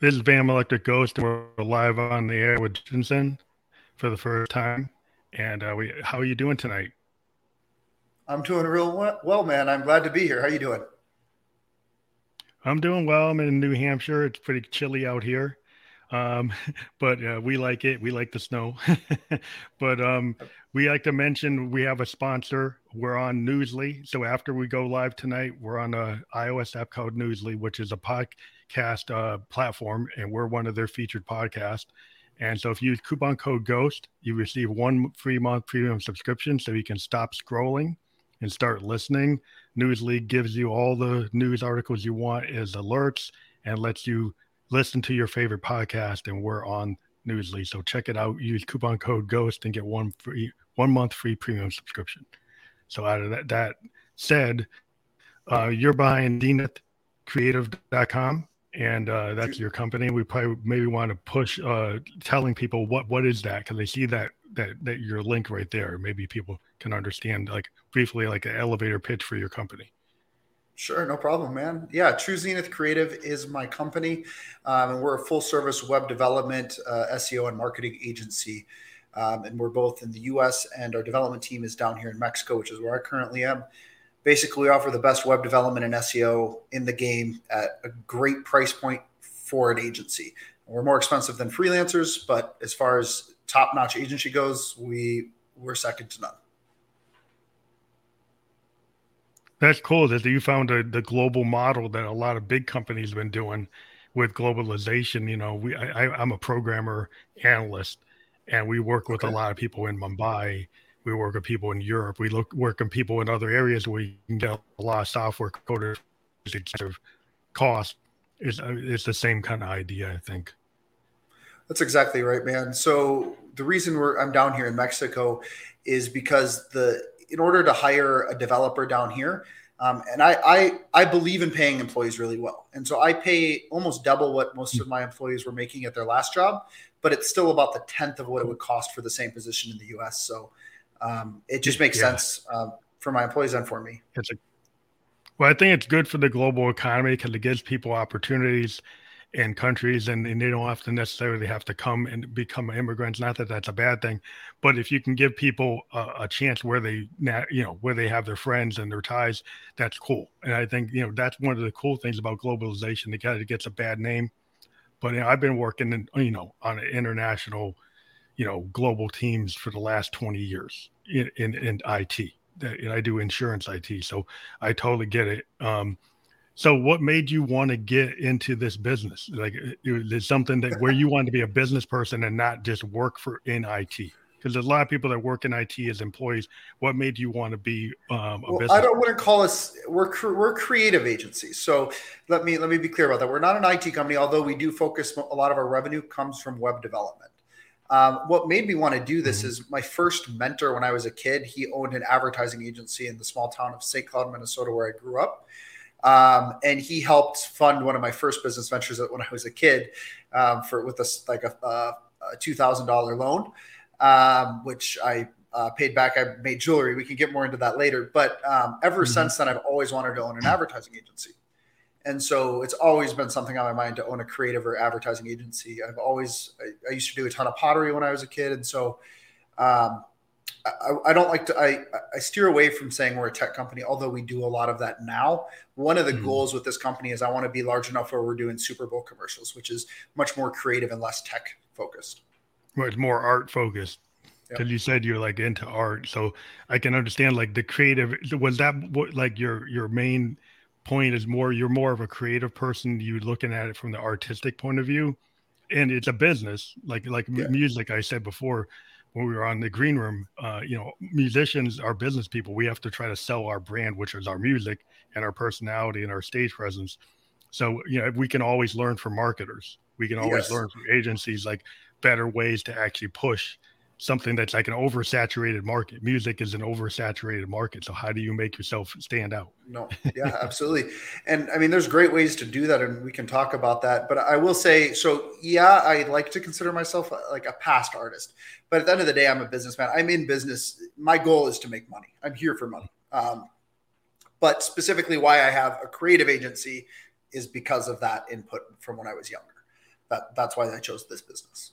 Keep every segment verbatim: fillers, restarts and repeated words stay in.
This is Van Electric Ghost, and we're live on the air with Jensen for the first time. And uh, we, how are you doing tonight? I'm doing real well, man. I'm glad to be here. How you doing? I'm doing well. I'm in New Hampshire. It's pretty chilly out here, um, but uh, we like it. We like the snow. But um, we like to mention we have a sponsor. We're on Newsly. So after we go live tonight, we're on a iOS app called Newsly, which is a podcast uh, platform, and we're one of their featured podcasts. And so if you use coupon code GHOST, you receive one free month premium subscription so you can stop scrolling and start listening. Newsly gives you all the news articles you want as alerts and lets you listen to your favorite podcast. And we're on Newsly. So check it out. Use coupon code GHOST and get one free one month free premium subscription. So out of that, that said, uh, you're behind zenith creative dot com. And uh, that's your company. We probably maybe want to push uh, telling people what what is that, because they see that that that your link right there. Maybe people can understand like briefly like an elevator pitch for your company. Sure, no problem, man. Yeah, True Zenith Creative is my company, um, and we're a full service web development, uh, S E O, and marketing agency. Um, and we're both in the U S, and our development team is down here in Mexico, which is where I currently am. Basically, we offer the best web development and S E O in the game at a great price point for an agency. We're more expensive than freelancers, but as far as top-notch agency goes, we we're second to none. That's cool that you found a, the global model that a lot of big companies have been doing with globalization. You know, we I, I'm a programmer analyst, and we work with Okay. a lot of people in Mumbai. We work with people in Europe. We look work with people in other areas where you can get a lot of software coders. Cost is it's the same kind of idea, I think. That's exactly right, man. So the reason we're I'm down here in Mexico is because the in order to hire a developer down here, um, and I, I I believe in paying employees really well, and so I pay almost double what most of my employees were making at their last job, but it's still about the tenth of what it would cost for the same position in the U S. So um, it just makes Yeah. sense um, for my employees and for me. It's a, well, I think it's good for the global economy because it gives people opportunities in countries, and, and they don't have to necessarily have to come and become immigrants. Not that that's a bad thing, but if you can give people a, a chance where they, you know, where they have their friends and their ties, that's cool. And I think, you know, that's one of the cool things about globalization. It kind of gets a bad name, but you know, I've been working in, you know, on an international, you know, global teams for the last twenty years in, in, in I T. And I do insurance I T. So I totally get it. Um, so what made you want to get into this business? Like, is something that where you want to be a business person and not just work for in I T? Because there's a lot of people that work in I T as employees. What made you want to be um, a Well, business I don't person? want to call us we're we're creative agencies. So let me let me be clear about that. We're not an I T company, although we do focus a lot of our revenue comes from web development. Um, what made me want to do this Mhm. is my first mentor when I was a kid. He owned an advertising agency in the small town of Saint Cloud, Minnesota, where I grew up. Um, and he helped fund one of my first business ventures when I was a kid um, for with a like a, a two thousand dollar loan, um, which I uh, paid back. I made jewelry. We can get more into that later. But um, ever Mhm. since then, I've always wanted to own an advertising agency. And so it's always been something on my mind to own a creative or advertising agency. I've always, I, I used to do a ton of pottery when I was a kid. And so um, I, I don't like to, I, I steer away from saying we're a tech company, although we do a lot of that now. One of the Mhm. goals with this company is I want to be large enough where we're doing Super Bowl commercials, which is much more creative and less tech focused. Well, it's more art focused. Yep. Because you said you're like into art, so I can understand like the creative. Was that what like your your main point is more? You're more of a creative person. You looking at it from the artistic point of view, and it's a business. Like like Yeah. m- music. I said before when we were on the green room. Uh, you know, musicians are business people. We have to try to sell our brand, which is our music and our personality and our stage presence. So you know, we can always learn from marketers. We can always Yes. learn from agencies like better ways to actually push something that's like an oversaturated market. Music is an oversaturated market. So how do you make yourself stand out? No. Yeah, absolutely. And I mean, there's great ways to do that, and we can talk about that. But I will say, so yeah, I like to consider myself uh, like a past artist. But at the end of the day, I'm a businessman. I'm in business. My goal is to make money. I'm here for money. Um, but specifically, why I have a creative agency is because of that input from when I was younger. that that's why I chose this business.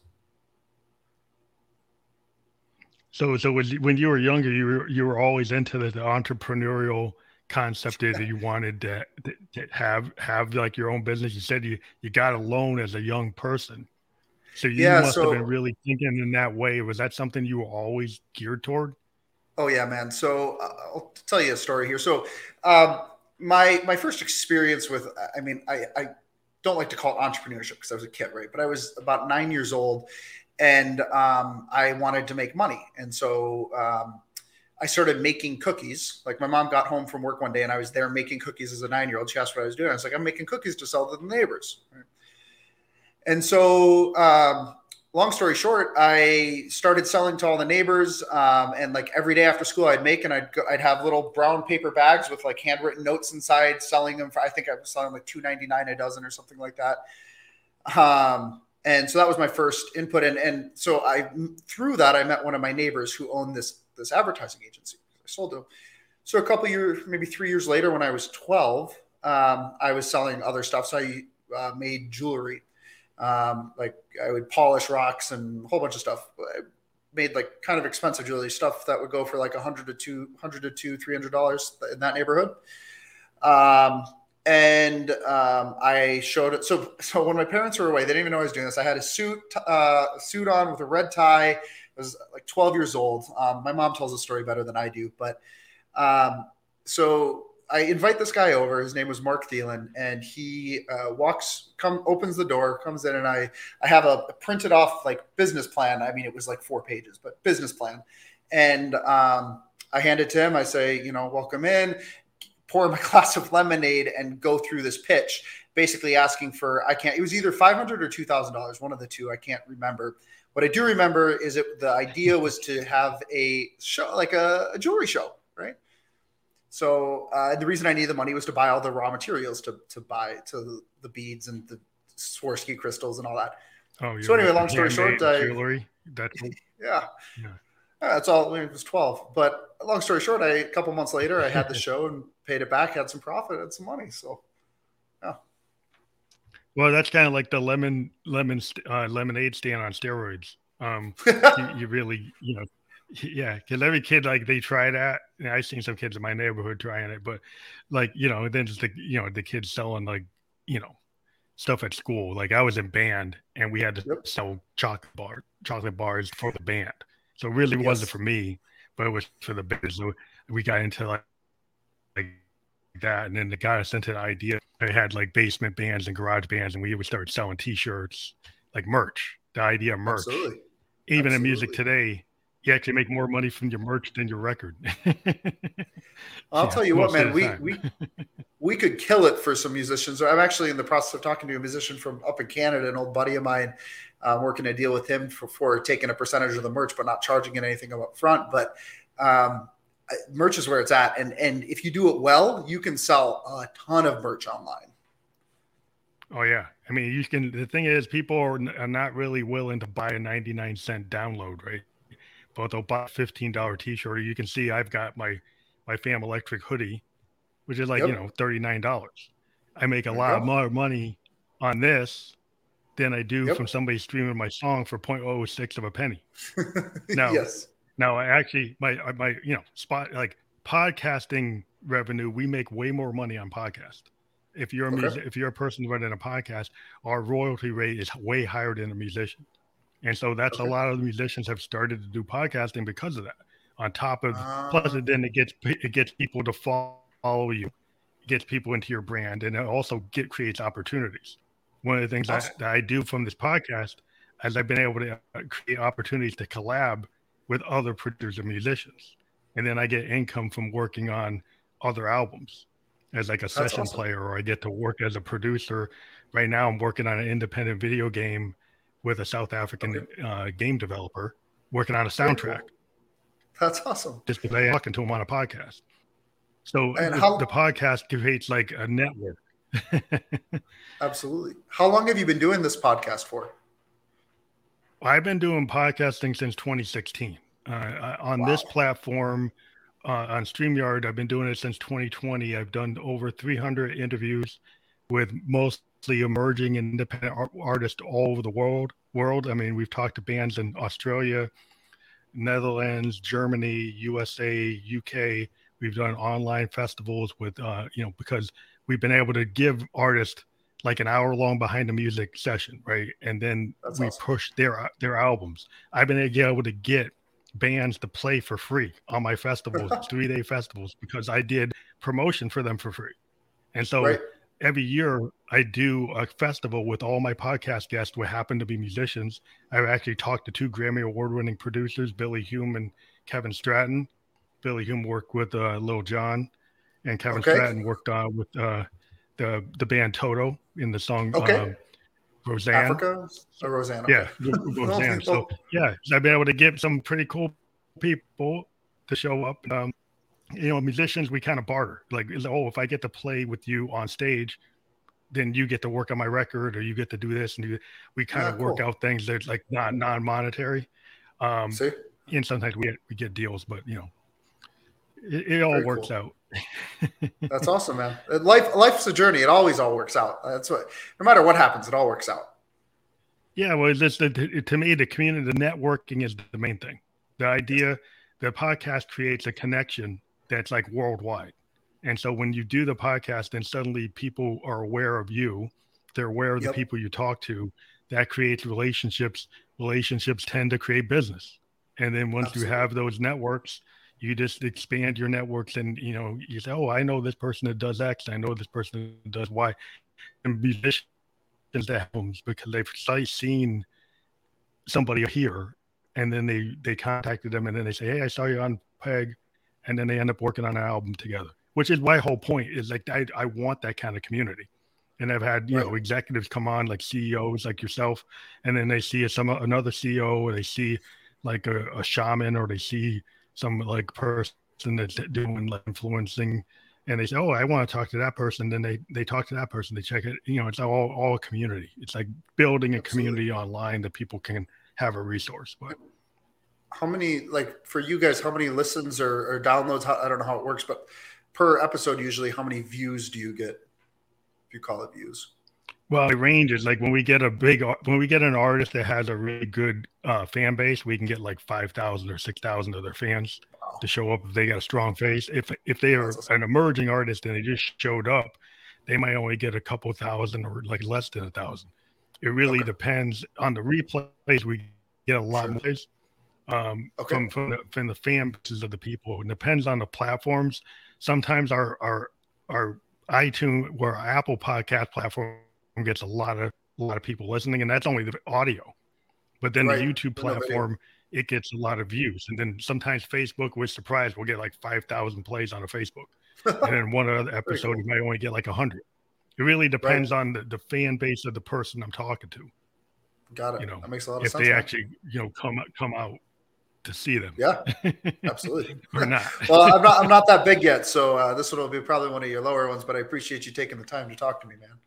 So, so when when you were younger, you were you were always into the, the entrepreneurial concept that you wanted to, to have have like your own business. You said you you got a loan as a young person, so you Yeah. must have been So, really thinking in that way. Was that something you were always geared toward? oh yeah, man. So uh, I'll tell you a story here. So, um, my my first experience with, I mean, I, I don't like to call it entrepreneurship because I was a kid, right? But I was about nine years old, and um, I wanted to make money, and so um, I started making cookies. Like my mom got home from work one day, and I was there making cookies as a nine year old. She asked what I was doing. I was like, I'm making cookies to sell to the neighbors. Right? And so, um, long story short, I started selling to all the neighbors. Um, and like every day after school, I'd make and I'd go, I'd have little brown paper bags with like handwritten notes inside, selling them for, I think I was selling like two ninety-nine a dozen or something like that. Um, and so that was my first input. And, and so I, through that, I met one of my neighbors who owned this, this advertising agency. I sold to him. So a couple years, maybe three years later, when I was twelve, um, I was selling other stuff. So I uh, made jewelry. Um, like I would polish rocks and a whole bunch of stuff. I made like kind of expensive jewelry stuff that would go for like a hundred to two hundred to two, three hundred dollars in that neighborhood. Um, and um, I showed it. So, so when my parents were away, they didn't even know I was doing this. I had a suit, uh, a suit on with a red tie. I was like twelve years old. Um, my mom tells the story better than I do, but um, so I invite this guy over. His name was Mark Thielen, and he uh, walks, come, opens the door, comes in, and I, I have a, a printed off like business plan. I mean, it was like four pages, but business plan. And um, I hand it to him. I say, you know, welcome in, pour him a glass of lemonade, and go through this pitch, basically asking for, I can't, it was either five hundred dollars or two thousand dollars, one of the two. I can't remember. What I do remember is it, the idea was to have a show, like a, a jewelry show, right? So uh, the reason I needed the money was to buy all the raw materials to to buy to the beads and the Swarovski crystals and all that. Oh, so anyway, long story short, I, jewelry. That's yeah, yeah, that's all. It was twelve, but long story short, I a couple months later, I had the show and paid it back, had some profit, had some money. So yeah. Well, that's kind of like the lemon lemon uh, lemonade stand on steroids. Um, you, you really, you know. Yeah, because every kid, like, they try that. And I've seen some kids in my neighborhood trying it, but like, you know, then just the, you know, the kids selling like, you know, stuff at school. Like I was in band and we had to Yep. sell chocolate bar, chocolate bars for the band. So it really Yes. wasn't for me, but it was for the band. So we got into like, like that. And then the guy sent an idea. I had like basement bands and garage bands, and we would start selling t-shirts, like merch, the idea of merch. Absolutely. Even Absolutely. in music today, you actually make more money from your merch than your record. I'll Yeah, tell you what, man, we, time. we, we could kill it for some musicians. I'm actually in the process of talking to a musician from up in Canada, an old buddy of mine. I'm uh, working a deal with him for, for taking a percentage of the merch, but not charging it anything up front. But um, merch is where it's at. And, and if you do it well, you can sell a ton of merch online. Oh yeah. I mean, you can, the thing is, people are, are not really willing to buy a ninety-nine cent download, right? But they'll buy a fifteen dollar t-shirt. Or you can see I've got my, my Fam Electric hoodie, which is like, yep. you know, thirty-nine dollars. I make a there lot more money on this than I do yep. from somebody streaming my song for zero point zero six of a penny. Now, yes. Now, I actually, my, my, you know, spot, like podcasting revenue, we make way more money on podcast. If you're a okay. music, if you're a person running a podcast, our royalty rate is way higher than a musician. And so that's okay. a lot of the musicians have started to do podcasting because of that. On top of, um, plus then it gets, it gets people to follow you, it gets people into your brand, and it also get, creates opportunities. One of the things awesome. I, that I do from this podcast is I've been able to create opportunities to collab with other producers and musicians. And then I get income from working on other albums as like a That's session awesome. player, or I get to work as a producer. Right now I'm working on an independent video game with a South African okay. uh, game developer, working on a soundtrack. Cool. That's awesome. Just because I'm talking to him on a podcast. So and the, how, the podcast creates like a network. Absolutely. How long have you been doing this podcast for? I've been doing podcasting since twenty sixteen. Uh, on wow. this platform, uh, on StreamYard, I've been doing it since twenty twenty. I've done over three hundred interviews with most emerging independent art, artists all over the world. World. I mean, we've talked to bands in Australia, Netherlands, Germany, U S A, U K. We've done online festivals with, uh, you know, because we've been able to give artists like an hour long behind the music session, right? And then That's we awesome. push their their albums. I've been able to get bands to play for free on my festivals, three day festivals, because I did promotion for them for free. And so Right. every year I do a festival with all my podcast guests who happen to be musicians. I've actually talked to two Grammy award winning producers, Billy Hume and Kevin Stratton. Billy Hume worked with uh, Lil Jon, and Kevin Okay. Stratton worked uh, with uh, the the band Toto in the song Okay. um, Roseanne. Africa or Roseanne. Okay. Yeah, Roseanne. So yeah, I've been able to get some pretty cool people to show up. Um, you know, musicians, we kind of barter. Like, oh, if I get to play with you on stage, then you get to work on my record, or you get to do this, and do, we kind Ah, of work cool. out things that's like not non-monetary. Um, See? and sometimes we get, we get deals, but you know, it, it all Very works cool. out. That's awesome, man. Life, life's a journey. It always all works out. That's what. No matter what happens, it all works out. Yeah, well, this the, to me, the community, the networking is the main thing. The idea, the podcast creates a connection that's like worldwide. And so when you do the podcast, then suddenly people are aware of you. They're aware of Yep. the people you talk to. That creates relationships. Relationships tend to create business. And then once Absolutely. you have those networks, you just expand your networks, and you know, you say, oh, I know this person that does X. I know this person that does Y. And musicians that albums because they've seen somebody here, and then they they contacted them, and then they say, hey, I saw you on Peg, and then they end up working on an album together, which is my whole point. Is like I, I want that kind of community. And I've had, you Right. know, executives come on, like C E Os like yourself, and then they see some another C E O, or they see like a, a shaman, or they see some like person that's doing like influencing, and they say, oh, I want to talk to that person. Then they they talk to that person. They check it. You know, it's all all a community. It's like building a Absolutely. community online that people can have a resource. But how many, like for you guys, how many listens or, or downloads? How, I don't know how it works, but per episode, usually, how many views do you get? If you call it views. Well, it ranges. Like when we get a big, when we get an artist that has a really good uh, fan base, we can get like five thousand or six thousand of their fans Wow. to show up if they got a strong face. If if they are awesome. an emerging artist and they just showed up, they might only get a couple thousand or like less than a thousand. It really okay. depends on the replays. We get a lot sure. more um, okay. from from the, from the fan bases of the people. It depends on the platforms. Sometimes our our our iTunes or our Apple podcast platform gets a lot of a lot of people listening, and that's only the audio. But then right. the YouTube platform, it gets a lot of views. And then sometimes Facebook, we're surprised, we'll get like five thousand plays on a Facebook. And then one other episode, cool. we might only get like one hundred. It really depends right. on the, the fan base of the person I'm talking to. Got it. You know, that makes a lot of if sense. If they man. actually, you know, come come out to see them. Yeah, absolutely. Or not. Well, I'm not I'm not that big yet, so uh, this one will be probably one of your lower ones, but I appreciate you taking the time to talk to me, man.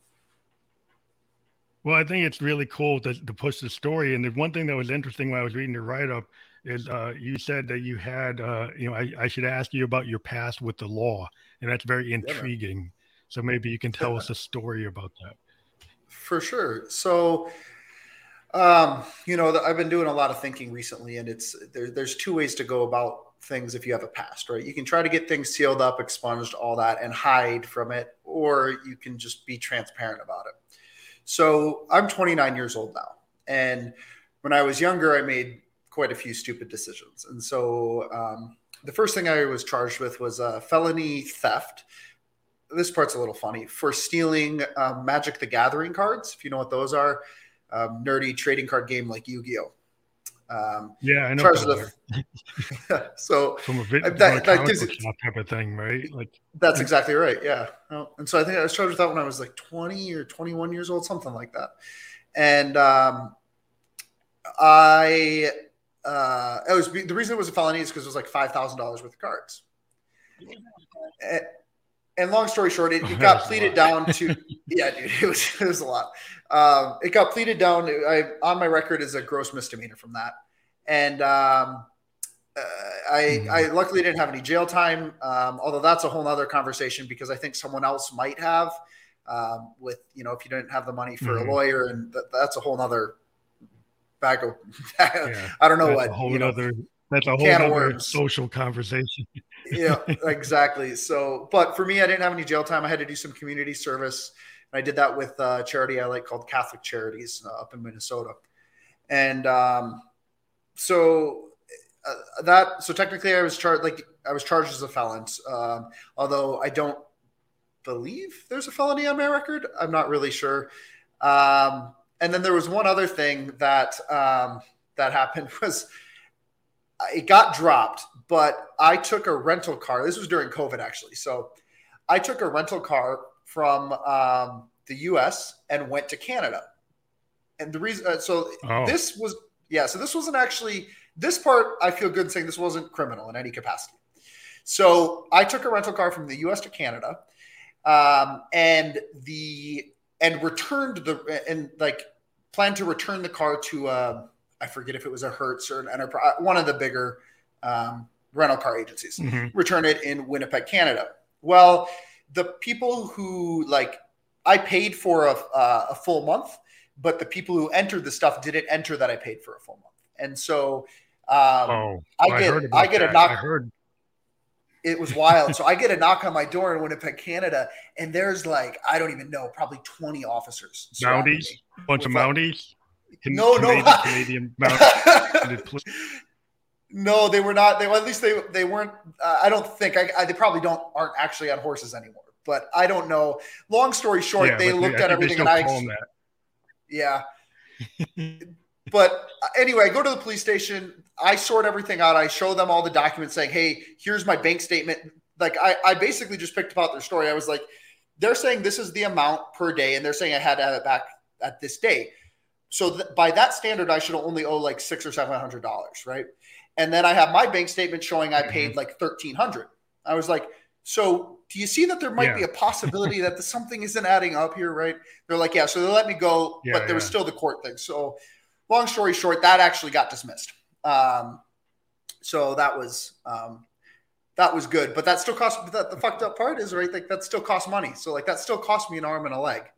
Well, I think it's really cool to, to push the story. And the one thing that was interesting when I was reading your write-up is uh, you said that you had, uh, you know, I, I should ask you about your past with the law. And that's very intriguing. Yeah, so maybe you can tell yeah. us a story about that. For sure. So, um, you know, the, I've been doing a lot of thinking recently, and it's there, there's two ways to go about things if you have a past, right? You can try to get things sealed up, expunged, all that, and hide from it, or you can just be transparent about it. So I'm twenty-nine years old now. And when I was younger, I made quite a few stupid decisions. And so um, the first thing I was charged with was uh, felony theft. This part's a little funny, for stealing um, Magic the Gathering cards, if you know what those are. Um, nerdy trading card game like Yu-Gi-Oh! Um, yeah, I know. The, so from a, bit, that, from a that gives it type of thing, right? Like that's exactly right. Yeah. And so I think I was charged with that when I was like twenty or twenty-one years old, something like that. And um, I, uh, it was the reason it was a felony is because it was like five thousand dollars worth of cards. And, and long story short, it, it got pleaded down to, yeah, dude, it was, it was a lot. Um, it got pleaded down. I, on my record is a gross misdemeanor from that. And um, uh, I, mm-hmm. I luckily didn't have any jail time. Um, although that's a whole nother conversation because I think someone else might have. um, with, you know, if you didn't have the money for Mhm. a lawyer, and th- that's a whole nother bag of, Yeah, I don't know that's a what, you whole know, other that's a whole can of other worms. social conversation. Yeah, exactly. So, but for me, I didn't have any jail time. I had to do some community service. And I did that with a charity I like called Catholic Charities uh, up in Minnesota. And um, so uh, that, so technically I was charged, like I was charged as a felon. Um, although I don't believe there's a felony on my record. I'm not really sure. Um, and then there was one other thing that, um, that happened was it got dropped, but I took a rental car. This was during COVID, actually. So I took a rental car from um, the U S and went to Canada. And the reason, uh, so Oh, this was, yeah, so this wasn't actually, this part I feel good saying this wasn't criminal in any capacity. So I took a rental car from the U S to Canada, um, and the, and returned the, and like planned to return the car to, uh, I forget if it was a Hertz or an Enterprise, one of the bigger um, rental car agencies, mhm. return it in Winnipeg, Canada. Well, the people who like, I paid for a, uh, a full month, but the people who entered the stuff didn't enter that I paid for a full month. And so um, Oh, I I heard get, I about get a that. I knock. heard It was wild. So I get a knock on my door in Winnipeg, Canada, and there's like, I don't even know, probably twenty officers surrounding Mounties, me. bunch of With like, Mounties, Can, no, no. Canadian Canadian Mounted police. No, they were not. They well, at least they they weren't. Uh, I don't think. I, I, they probably don't aren't actually on horses anymore. But I don't know. Long story short, Yeah, they but looked I at think they everything, still and I. call them that. Yeah. But anyway, I go to the police station. I sort everything out. I show them all the documents saying, hey, here's my bank statement. Like I, I basically just picked apart their story. I was like, they're saying this is the amount per day, and they're saying I had to have it back at this day. So th- by that standard, I should only owe like six or seven hundred dollars, right? And then I have my bank statement showing I paid Mm-hmm. like thirteen hundred. I was like, so do you see that there might Yeah. be a possibility that the, something isn't adding up here, right? They're like, yeah. So they let me go, Yeah, but there yeah. was still the court thing. So long story short, that actually got dismissed. Um, so that was um, that was good, but that still cost. But the fucked up part is, right? Like that still costs money. So like that still cost me an arm and a leg.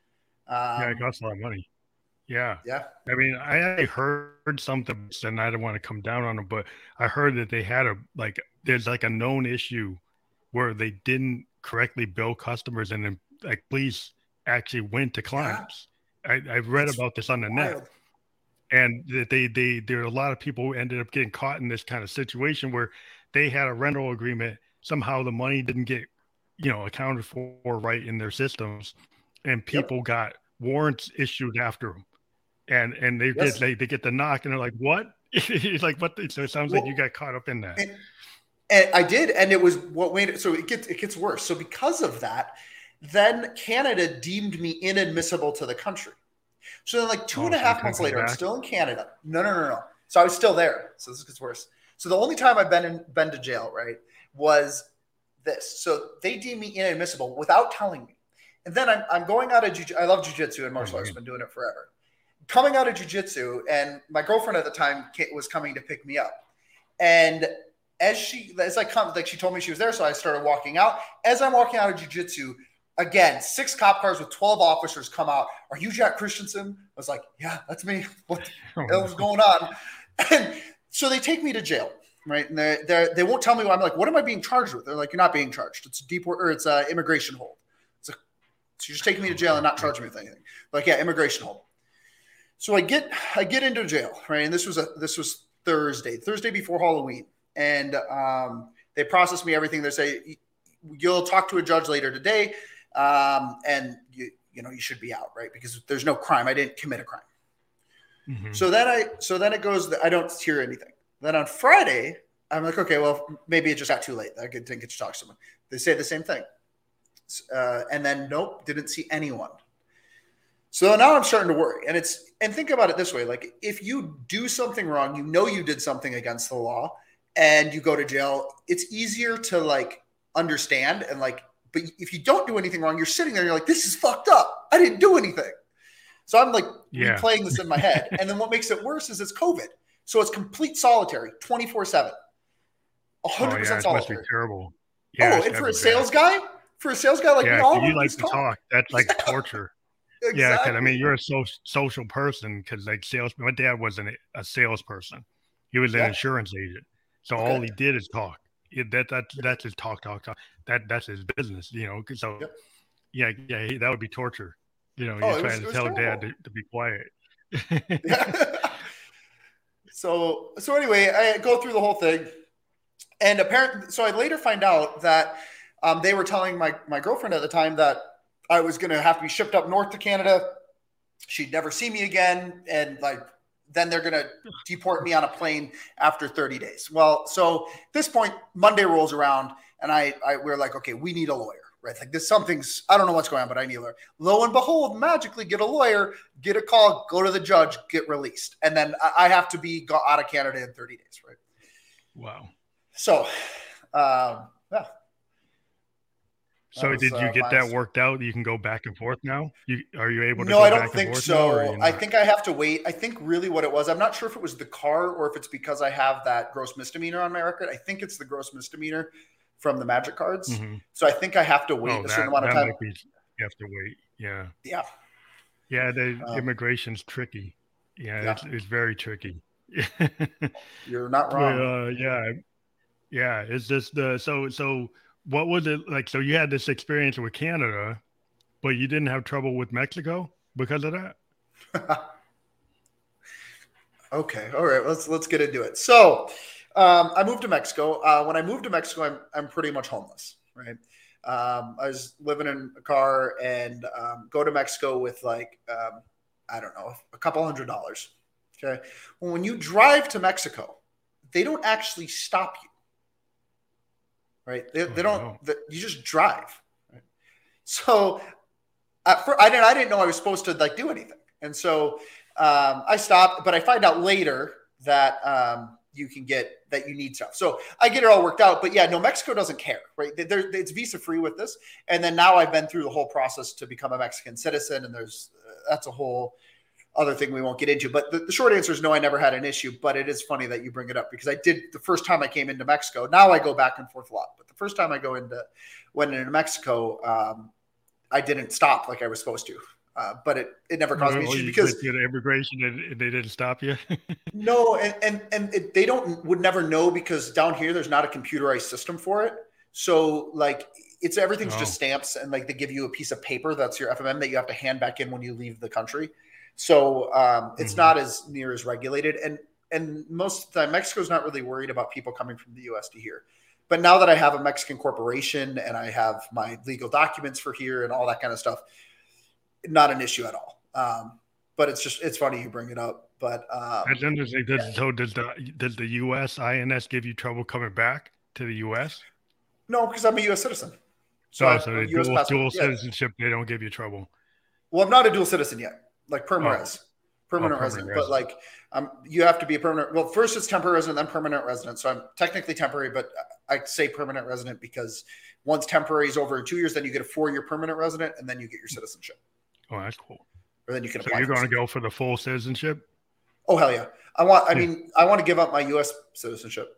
Um, Yeah, it costs a lot of money. Yeah. yeah. I mean, I heard something, and I don't want to come down on them, but I heard that they had a, like, there's like a known issue where they didn't correctly bill customers, and then like police actually went to clients. Yeah. I, I've read It's about this on the wild. net, and that they, they, there are a lot of people who ended up getting caught in this kind of situation where they had a rental agreement. Somehow the money didn't get, you know, accounted for right in their systems, and people yep. got warrants issued after them. And and they Yes. get they, they get the knock, and they're like, "What?" It's like, "What?" So it sounds well, like you got caught up in that. And, and I did, and it was what made it. So it gets it gets worse. So because of that, then Canada deemed me inadmissible to the country. So then, like two oh, and a half months later, back? I'm still in Canada. No, no, no, no. So I was still there. So this gets worse. So the only time I've been in, been to jail, right, was this. So they deemed me inadmissible without telling me. And then I'm I'm going out of jiu- I love jiu-jitsu and martial arts. Been doing it forever. Coming out of jiu-jitsu, and my girlfriend at the time was coming to pick me up. And as she, as I come, like she told me she was there, so I started walking out. As I'm walking out of jiu-jitsu, again, six cop cars with twelve officers come out. Are you Jack Christensen? I was like, yeah, that's me. What the hell is going on? And so they take me to jail, right? And they they they won't tell me what I'm like. What am I being charged with? They're like, you're not being charged. It's a deport or it's a immigration hold. It's a, so you're just taking me to jail and not charging me with anything. Like, yeah, immigration hold. So I get I get into jail, right? And this was a this was Thursday, Thursday before Halloween, and um, they process me everything. They say you'll talk to a judge later today, um, and you you know you should be out, right? Because there's no crime. I didn't commit a crime. Mm-hmm. So then I so then it goes. I don't hear anything. Then on Friday, I'm like, okay, well maybe it just got too late. I didn't get to talk to someone. They say the same thing, uh, and then nope, didn't see anyone. So now I'm starting to worry. And it's and think about it this way. Like if you do something wrong, you know you did something against the law and you go to jail, it's easier to like understand and like, but if you don't do anything wrong, you're sitting there and you're like, this is fucked up. I didn't do anything. So I'm like yeah. replaying this in my head. And then what makes it worse is it's COVID. So it's complete solitary, twenty-four seven. one hundred percent oh, yeah, it solitary. must be terrible. Yeah, oh, and for a sales guy, For a sales guy like Yeah, me, all I you want to do like is to talk. talk. That's like Yeah, torture. Yeah, because I exactly. mean, you're a so- social person. Because like sales, my dad wasn't a salesperson; he was an Yeah. insurance agent. So all Okay. he did is talk. It, that that that's his talk, talk, talk. That that's his business, you know. So Yep. yeah, yeah, he, that would be torture. You know, Oh, you're it was trying it to was tell dad terrible. to, to be quiet. Yeah. so so anyway, I go through the whole thing, and apparently, so I later find out that um, they were telling my my girlfriend at the time that I was going to have to be shipped up north to Canada. She'd never see me again, and like then they're going to deport me on a plane after thirty days. Well, so at this point, Monday rolls around, and I, I we're like, okay, we need a lawyer, right? Like this, something's I don't know what's going on, but I need a lawyer. Lo and behold, magically get a lawyer, get a call, go to the judge, get released, and then I have to be out of Canada in thirty days, right? Wow. So, um, yeah. So Was, did you uh, get my that worked out? You can go back and forth now. You are you able to No, I go don't back and think forth now, or are so. you I not? think I have to wait. I think really what it was, I'm not sure if it was the car or if it's because I have that gross misdemeanor on my record. I think it's the gross misdemeanor from the Magic cards. Mm-hmm. So I think I have to wait Oh, a certain that amount of that time. might be. You have to wait. Yeah, Yeah. yeah. The Um, immigration's tricky. Yeah, yeah. it's it's very tricky. You're not But wrong. uh, yeah, yeah. It's just the so so. What was it like? So you had this experience with Canada, but you didn't have trouble with Mexico because of that. Okay. All right. Let's let's get into it. So um, I moved to Mexico. Uh, when I moved to Mexico, I'm I'm pretty much homeless, right? Um, I was living in a car and um, go to Mexico with like um, I don't know a couple hundred dollars. Okay. Well, when you drive to Mexico, they don't actually stop you, right? They, Oh they don't. no. They, you just drive. Right? So at first, I didn't I didn't know I was supposed to like do anything, and so um, I stopped. But I find out later that um, you can get that you need stuff. So I get it all worked out. But yeah, no, Mexico doesn't care, right? There, it's visa free with this, and then now I've been through the whole process to become a Mexican citizen, and there's uh, that's a whole other thing we won't get into. But the, the short answer is no, I never had an issue. But it is funny that you bring it up because I did the first time I came into Mexico. Now I go back and forth a lot, but the first time I go into went into Mexico. Um, I didn't stop like I was supposed to, uh, but it, it never caused me Oh, issues you because went through the immigration and they didn't stop you. no, and and, and it, they don't would never know because down here there's not a computerized system for it. So like it's everything's Oh. just stamps and like they give you a piece of paper that's your F M M that you have to hand back in when you leave the country. So um, it's Mm-hmm. not as near as regulated, and and most of the time Mexico's not really worried about people coming from the U S to here. But now that I have a Mexican corporation and I have my legal documents for here and all that kind of stuff, not an issue at all. Um, but it's just it's funny you bring it up. But um, That's interesting. Does, yeah. So does the does the U S I N S give you trouble coming back to the U S? No, because I'm a U S citizen, so Oh, I so have a the U S dual passport. dual Yeah. citizenship, they don't give you trouble. Well, I'm not a dual citizen yet, like perma Oh, res, oh, permanent permanent resident. But resident. like, um, you have to be a permanent. Well, first it's temporary resident, then permanent resident. So I'm technically temporary, but I say permanent resident because once temporary is over in two years, then you get a four-year permanent resident, and then you get your citizenship, Oh, that's cool. or then you can So apply you're for going to go citizenship. for the full citizenship? Oh hell yeah! I want. I Yeah, mean, I want to give up my U S citizenship.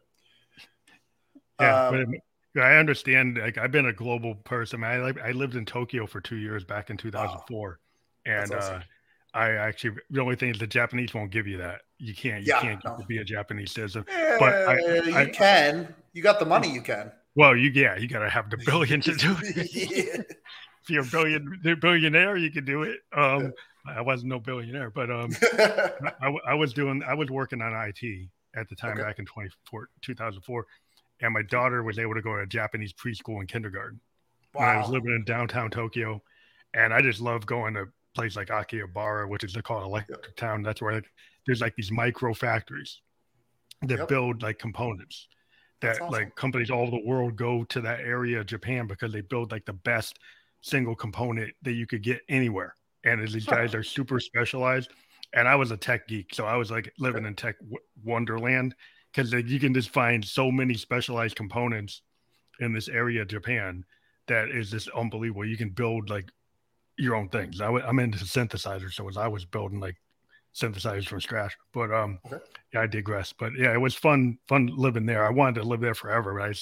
yeah. But Um, I understand. Like I've been a global person. I like I lived in Tokyo for two years back in wow, two thousand four, that's and awesome. uh, I actually the only thing is the Japanese won't give you that. You can't. You Yeah, can't get no, to be a Japanese citizen. But I, Eh, I, you I can. You got the money. You can. well, you yeah, you got to have the billions to do it. Yeah. If you're a billion billionaire, you can do it. Um, I wasn't no billionaire, but um, I, I was doing I was working on I T at the time Okay. back in two thousand four, and my daughter was able to go to a Japanese preschool and kindergarten when I was Wow. living in downtown Tokyo, and I just love going to places like Akihabara, which is called Electric Yep. Town. That's where there's like these micro factories that Yep. build like components That's that awesome. like companies all over the world go to that area of Japan because they build like the best single component that you could get anywhere. And these Huh. guys are super specialized. And I was a tech geek, so I was like living Okay. in tech w- wonderland because like, you can just find so many specialized components in this area of Japan that is just unbelievable. You can build like your own things. I w- I'm into synthesizers, so as I was building like synthesizers from scratch. But um, Okay. yeah, I digress. But yeah, it was fun, fun living there. I wanted to live there forever, but I,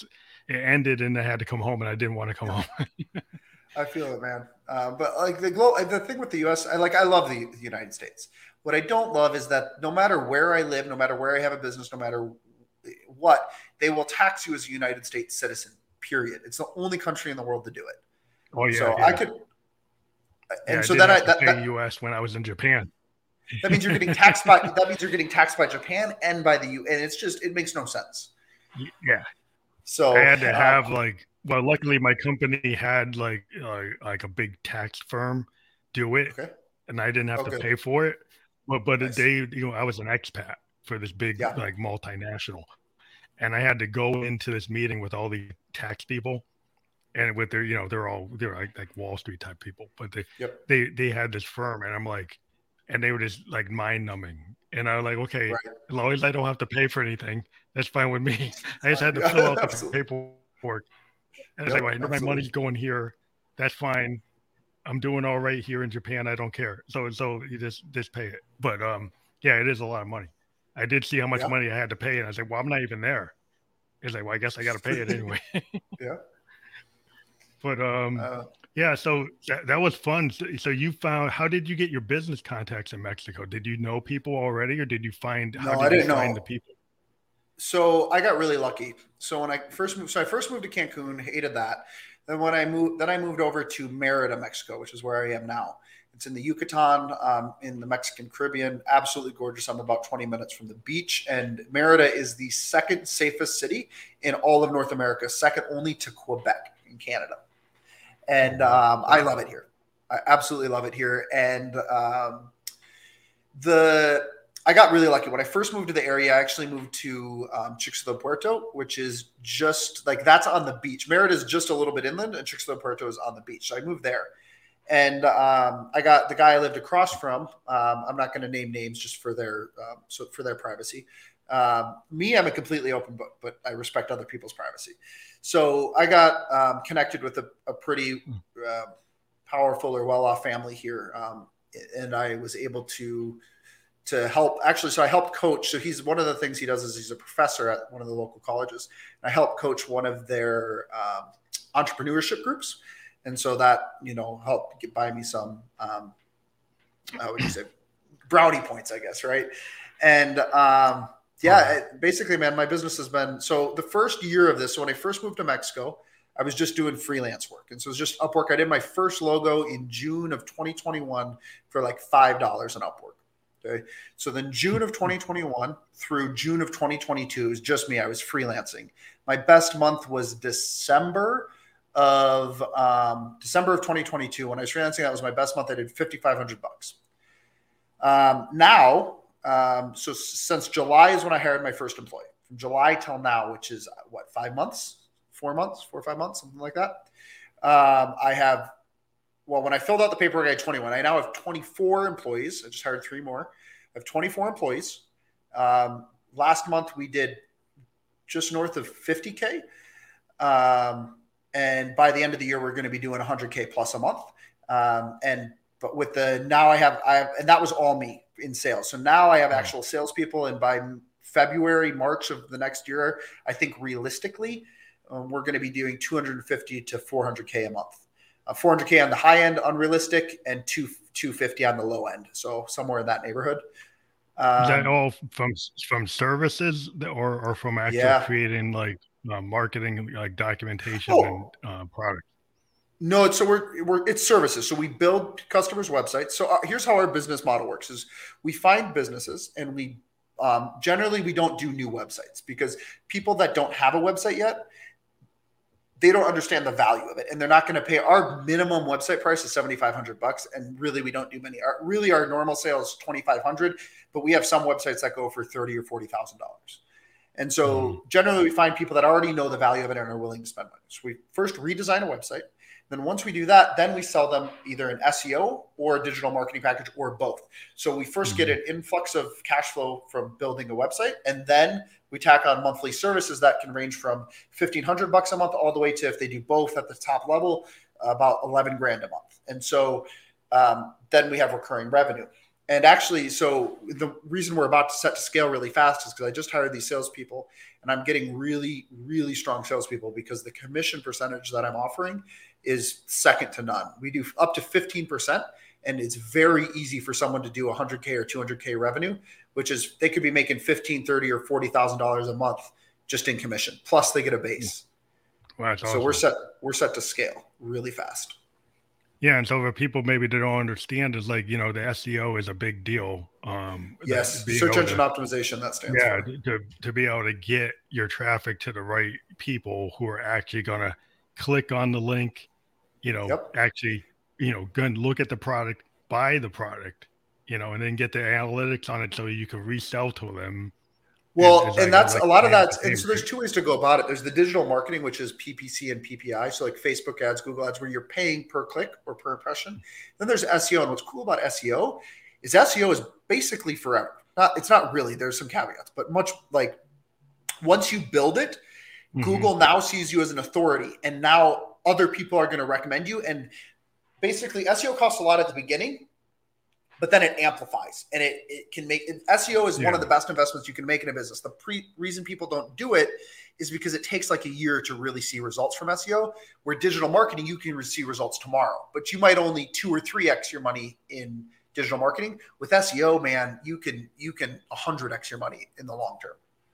it ended and I had to come home, and I didn't want to come Yeah. home. I feel it, man. Uh, but like the glo- the thing with the U S, I like I love the, the United States. What I don't love is that no matter where I live, no matter where I have a business, no matter what, they will tax you as a United States citizen. Period. It's the only country in the world to do it. Oh yeah, So I yeah, could, yeah. and I so did then I have to that, pay that U S when I was in Japan. that means you're getting taxed by that means you're getting taxed by Japan and by the U, and it's just it makes no sense. Yeah, I So had to um, have like, well, luckily my company had like uh, like a big tax firm do it, okay, and I didn't have oh to good, pay for it. But but nice, they, you know, I was an expat for this big yeah, like multinational, and I had to go into this meeting with all the tax people, and with their, you know, they're all they're like, like Wall Street type people, but they yep, they they had this firm, and I'm like, and they were just like mind numbing, and I was like, okay, right, as long as I don't have to pay for anything, that's fine with me. it's I just fine, had to fill yeah, out the absolutely, paperwork, and it's like, yep, well, I know my absolutely, money's going here, that's fine. I'm doing all right here in Japan. I don't care. So so you just just pay it. But um, yeah, it is a lot of money. I did see how much yeah, money I had to pay, and I was like, well, I'm not even there. It's like, well, I guess I got to pay it anyway. yeah. But um, Uh, yeah, so that, that was fun. So, so you found, how did you get your business contacts in Mexico? Did you know people already, or did you find, how no, I did you didn't find the know. people? So I got really lucky. So when I first moved, so I first moved to Cancun, hated that. Then when I moved, then I moved over to Merida, Mexico, which is where I am now. It's in the Yucatan, um, in the Mexican Caribbean. Absolutely gorgeous. I'm about twenty minutes from the beach, and Merida is the second safest city in all of North America, second only to Quebec in Canada. Oh, And wow. um, I love it here. I absolutely love it here. And um, the I got really lucky when I first moved to the area. I actually moved to um, Chicxulub Puerto, which is just like that's on the beach. Merida is just a little bit inland, and Chicxulub Puerto is on the beach. So I moved there, and um, I got the guy I lived across from. Um, I'm not going to name names just for their um, so for their privacy. Um, me, I'm a completely open book, but I respect other people's privacy. So I got um, connected with a, a pretty uh, powerful or well-off family here, um, and I was able to to help actually. So I helped coach. So he's one of the things he does is he's a professor at one of the local colleges. And I helped coach one of their um, entrepreneurship groups, and so that you know helped get buy me some um, how would you say brownie points, I guess, right? And um, yeah, it, basically, man, my business has been so the first year of this. So when I first moved to Mexico, I was just doing freelance work, and so it was just Upwork. I did my first logo in June of twenty twenty-one for like five dollars on Upwork. Okay. So then June of twenty twenty-one through June of twenty twenty-two is just me. I was freelancing. My best month was December of um, December of twenty twenty-two. When I was freelancing, that was my best month. I did fifty-five hundred bucks. Um, now, um, so since July is when I hired my first employee. From July till now, which is what, five months, four months, four or five months, something like that. Um, I have Well, when I filled out the paperwork, I had twenty-one. I now have twenty-four employees. I just hired three more. I have twenty-four employees. Um, last month, we did just north of fifty K. Um, and by the end of the year, we're going to be doing one hundred K plus a month. Um, and but with the now I have I have, and that was all me in sales. So now I have actual salespeople, and by February, March of the next year, I think realistically, um, we're going to be doing two hundred fifty to four hundred K a month. Uh, four hundred K on the high end, unrealistic, and two two fifty on the low end. So somewhere in that neighborhood. Is that Um, all from from services, or or from actual yeah. creating like uh, marketing, like documentation and Oh uh, product? no, so we're we're it's services. So we build customers' websites. So uh, here's how our business model works: is we find businesses and we um, generally we don't do new websites because people that don't have a website yet, they don't understand the value of it, and they're not going to pay. Our minimum website price is seventy-five hundred bucks, and really we don't do many. Our, really, our normal sale is twenty-five hundred, but we have some websites that go for thirty or forty thousand dollars. And Mm-hmm. so generally, we find people that already know the value of it and are willing to spend money. So we first redesign a website. Then once we do that, then we sell them either an S E O or a digital marketing package or both. So we first get an influx of cash flow from building a website, and then we tack on monthly services that can range from fifteen hundred bucks a month all the way to, if they do both at the top level, about eleven grand a month. And so um, then we have recurring revenue. And actually, so the reason we're about to set to scale really fast is because I just hired these salespeople, and I'm getting really, really strong salespeople because the commission percentage that I'm offering is second to none. We do up to fifteen percent, and it's very easy for someone to do one hundred K or two hundred K revenue, which is they could be making fifteen, thirty, or forty thousand dollars a month just in commission. Plus, they get a base. Wow, that's so awesome. we're set. We're set to scale really fast. Yeah, and so for people maybe that don't understand is like, you know, the S E O is a big deal. Um, yes, search engine to, optimization, that stands yeah, for. to, to be able to get your traffic to the right people who are actually going to click on the link, you know, yep. actually, you know, going to look at the product, buy the product, you know, and then get the analytics on it so you can resell to them. Well, it's, it's and like, that's like a lot of that. And so there's two ways to go about it. There's the digital marketing, which is P P C and P P I. So like Facebook ads, Google ads, where you're paying per click or per impression. Then there's S E O. And what's cool about S E O is S E O is basically forever. Not, it's not really, there's some caveats, but much like once you build it, mm-hmm. Google now sees you as an authority, and now other people are going to recommend you. And basically S E O costs a lot at the beginning, but then it amplifies, and it, it can make – S E O is yeah. one of the best investments you can make in a business. The pre, reason people don't do it is because it takes like a year to really see results from S E O, where digital marketing, you can see results tomorrow. But you might only two or three X your money in digital marketing. With S E O, man, you can you can one hundred X your money in the long term.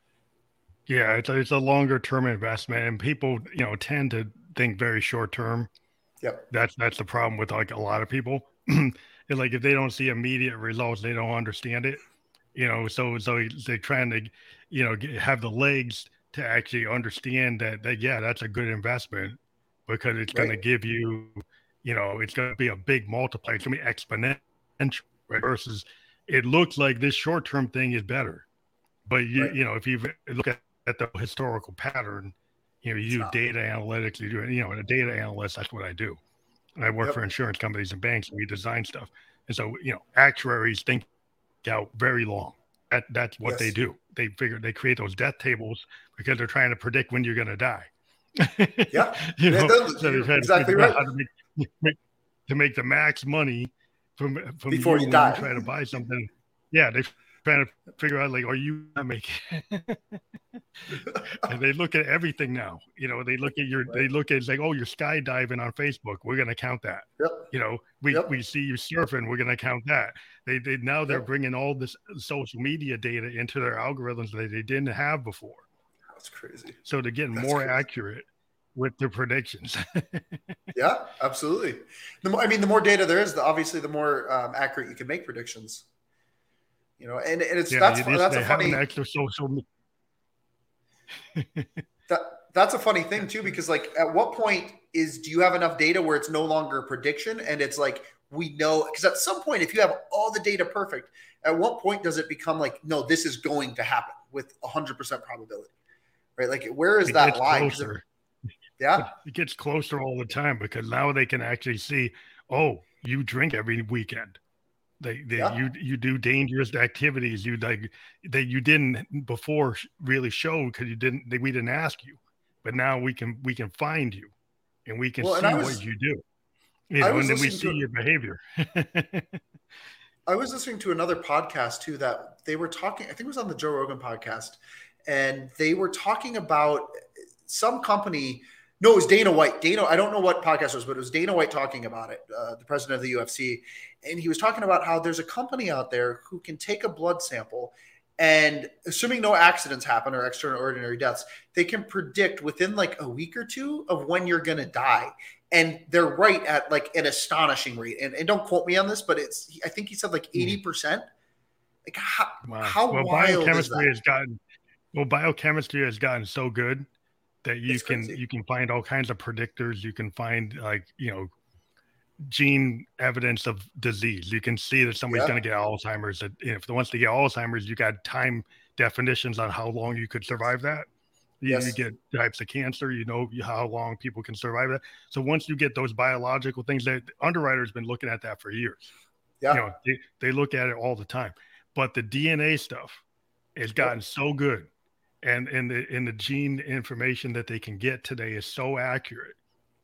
Yeah, it's a, it's a longer-term investment, and people, you know, tend to think very short-term. Yep. That's, that's the problem with like a lot of people. Like if they don't see immediate results, they don't understand it, you know. So so they're trying to, you know, get, have the legs to actually understand that that yeah, that's a good investment because it's right. going to give you, you know, it's going to be a big multiplier. It's going to be exponential, right? Versus it looks like this short term thing is better, but you right. you know if you look at, at the historical pattern, you know, you do data analytics, you do you know, a data analyst. That's what I do. I work yep. for insurance companies and banks, and we design stuff. And so, you know, actuaries think out very long. That That's what yes. they do. They figure they create those death tables because they're trying to predict when you're going to die. Yeah, you know, those, so they're exactly right. How to make, make, to make the max money from, from before you, you die. You try to buy something. Yeah, they're trying to figure out, like, are you going to make it? And they look at everything now. You know, they look at your, right. they look at, it's like, oh, you're skydiving on Facebook. We're going to count that. Yep. You know, we, yep. we see you surfing. We're going to count that. They, they now they're yep. bringing all this social media data into their algorithms that they didn't have before. That's crazy. So they're getting That's more crazy. accurate with their predictions. Yeah, absolutely. The more, I mean, the more data there is, the, obviously, the more um, accurate you can make predictions. You know, and, and it's yeah, that's it fun, is, that's they a have funny an extra social. that that's a funny thing too, because like, at what point is do you have enough data where it's no longer a prediction, and it's like we know, because at some point, if you have all the data perfect, at what point does it become like, no, this is going to happen with a hundred percent probability, right? Like, where is it that line? It, yeah, it gets closer all the time because now they can actually see, oh, you drink every weekend. They, they yeah. you you do dangerous activities you like that you didn't before really show because you didn't they, we didn't ask you, but now we can we can find you and we can well, see was, what you do, you know, and then we see your behavior. I was listening to another podcast too that they were talking, I think it was on the Joe Rogan podcast, and they were talking about some company. No, it was Dana White. Dana, I don't know what podcast it was, but it was Dana White talking about it, uh, the president of the U F C. And he was talking about how there's a company out there who can take a blood sample and, assuming no accidents happen or extraordinary deaths, they can predict within like a week or two of when you're going to die. And they're right at like an astonishing rate. And, and don't quote me on this, but it's, I think he said like eighty percent. Like how, wow. how well, wild biochemistry is has gotten, well, biochemistry has gotten so good that you it's can crazy. you can find all kinds of predictors. You can find like, you know, gene evidence of disease. You can see that somebody's yeah. going to get Alzheimer's. That if they wants to get Alzheimer's, you got time definitions on how long you could survive that. You, yes. you get types of cancer, you know how long people can survive that. So once you get those biological things, that underwriters been looking at that for years. Yeah, you know, they, they look at it all the time. But the D N A stuff has gotten yep. so good. And and the in the gene information that they can get today is so accurate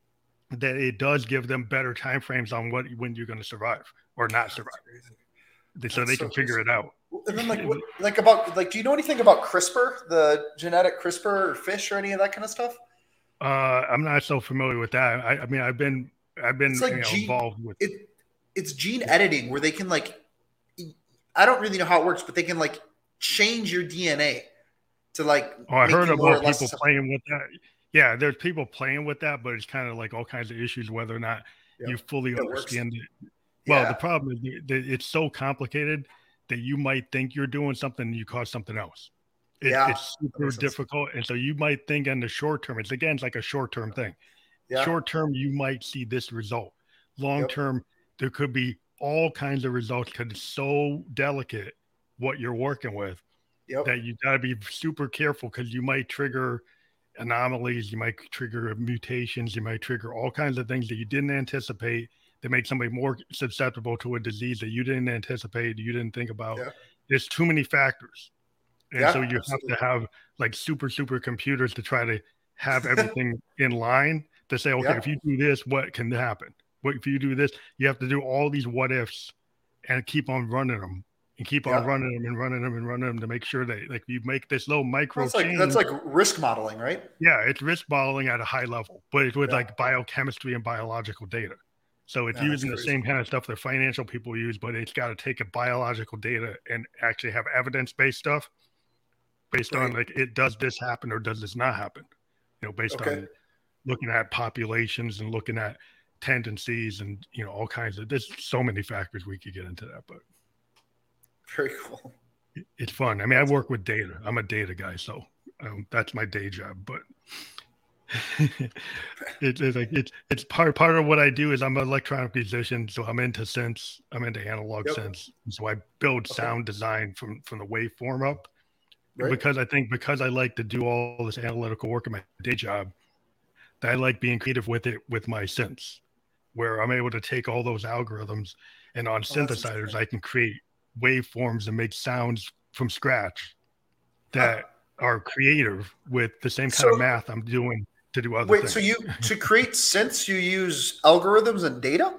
that it does give them better timeframes on what when you're going to survive or not survive. so That's they so can figure crazy. it out. And then like what like about like do you know anything about CRISPR, the genetic CRISPR or fish or any of that kind of stuff? Uh, I'm not so familiar with that. I, I mean, I've been I've It's been you like know gene involved with. it it's gene Yeah. editing where they can like I don't really know how it works, but they can like change your D N A to like Oh, I make heard you more or about less people susceptible. playing with that. Yeah, there's people playing with that, but it's kind of like all kinds of issues whether or not Yep. you fully It works. understand it. Well, the Yeah. problem is that that it's so complicated that you might think you're doing something and you cause something else. It, Yeah. it's That super makes sense. difficult, and so you might think in the short term. It's again, it's like a short term thing. Yeah. Short term, you might see this result. Long Yep. term, there could be all kinds of results because it's so delicate what you're working with Yep. that you got to be super careful because you might trigger anomalies, you might trigger mutations, you might trigger all kinds of things that you didn't anticipate that make somebody more susceptible to a disease that you didn't anticipate, you didn't think about. Yeah. There's too many factors. And so Yeah. you have Absolutely. to have like super, super computers to try to have everything in line to say, okay, Yeah. if you do this, what can happen? What if you do this? You have to do all these what ifs and keep on running them and keep on Yeah. running them and running them and running them to make sure that like you make this little micro That's like that's change. like risk modeling, right? Yeah, it's risk modeling at a high level, but it's with Yeah. like biochemistry and biological data. So it's Yeah, that's using the crazy. same kind of stuff that financial people use, but it's got to take a biological data and actually have evidence based stuff based on Right. like it does this happen or does this not happen, you know, based Okay. on looking at populations and looking at tendencies and you know all kinds of there's so many factors we could get into that, but Very cool. it's fun. I mean, I That's work cool. with data. I'm a data guy, so um, that's my day job. But it's, it's like it's it's part part of what I do is I'm an electronic musician, so I'm into synths. I'm into analog Yep. synths, so I build Okay. sound design from from the waveform up. Right. Because I think because I like to do all this analytical work in my day job, that I like being creative with it with my synths, where I'm able to take all those algorithms and on Oh, that's synthesizers interesting. I can create waveforms and make sounds from scratch Huh. that are creative with the same kind of So math I'm doing to do other wait, so things. you to create synths, you use algorithms and data?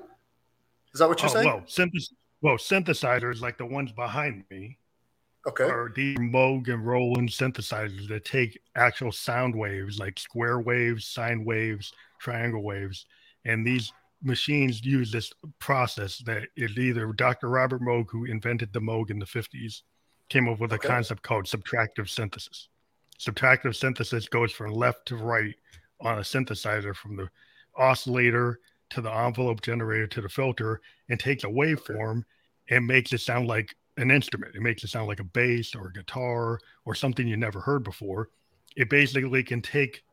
Is that what you're Oh saying? well, synthesis well synthesizers like the ones behind me Okay. are the Moog and Roland synthesizers that take actual sound waves like square waves, sine waves, triangle waves, and these machines use this process that is either Doctor Robert Moog, who invented the Moog in the fifties, came up with a Okay. concept called subtractive synthesis. Subtractive synthesis goes from left to right on a synthesizer from the oscillator to the envelope generator to the filter and takes a Okay. waveform and makes it sound like an instrument. It makes it sound like a bass or a guitar or something you never heard before. It basically can take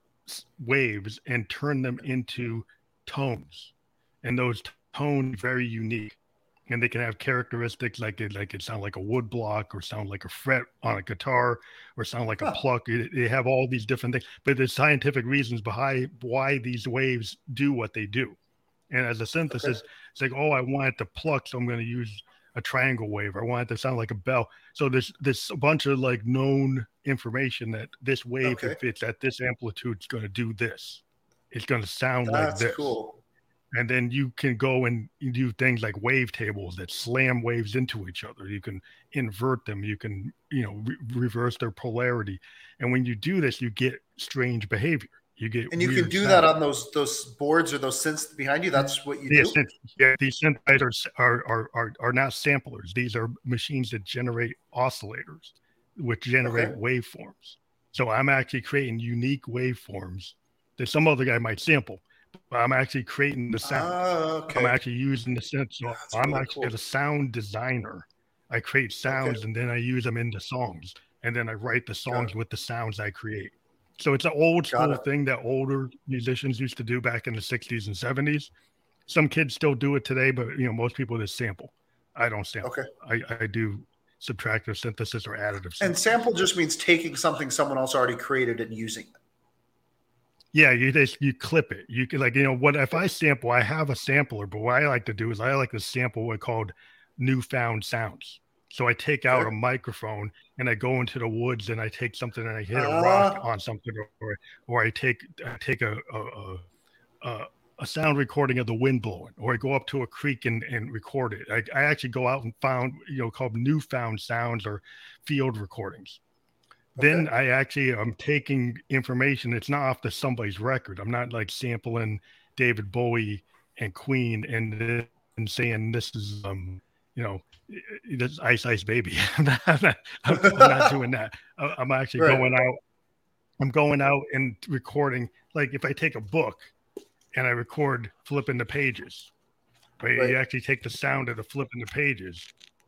waves and turn them into tones, and those tones very unique. And they can have characteristics like it, like it sound like a wood block, or sound like a fret on a guitar, or sound like a Huh. pluck. It, they have all these different things, but there's scientific reasons behind why these waves do what they do. And as a Okay. synthesis, it's like, oh, I want it to pluck, so I'm going to use a triangle wave. I want it to sound like a bell. So there's this a bunch of like known information that this wave, Okay. if it's at this amplitude, it's going to do this. It's going to sound like That's this. cool. And then you can go and do things like wave tables that slam waves into each other. You can invert them. You can, you know, re- reverse their polarity. And when you do this, you get strange behavior. You get And you can weird do that sound. on those those boards or those synths behind you. That's what you Yes, do. yeah, these synthesizers are, are are are not samplers. These are machines that generate oscillators, which Okay. generate waveforms. So I'm actually creating unique waveforms that some other guy might sample, but I'm actually creating the sound. Ah, I'm okay. actually using the synth. So That's I'm really actually cool. the sound designer. I create Okay. sounds and then I use them into songs, and then I write the Got songs it. with the sounds I create. So it's an old Got school it. thing that older musicians used to do back in the sixties and seventies. Some kids still do it today, but you know, most people just sample. I don't sample. Okay. I, I do subtractive synthesis or additive And synthesis. sample just means taking something someone else already created and using it. Yeah, you just you clip it. You can like you know what if I sample, I have a sampler, but what I like to do is I like to sample what called newfound sounds. So I take out Okay. a microphone and I go into the woods and I take something and I hit a rock Ah, on something, or or I take I take a a, a, a sound recording of the wind blowing, or I go up to a creek and, and record it. I, I actually go out and found, you know, called newfound sounds or field recordings. Okay. Then I actually am taking information. It's not off the somebody's record. I'm not like sampling David Bowie and Queen and, and saying this is, um, you know, this Ice Ice Baby. I'm, not, I'm, not, I'm not doing that. I'm actually right. going out. I'm going out and recording. Like if I take a book and I record flipping the pages, right? right? You actually take the sound of the flipping the pages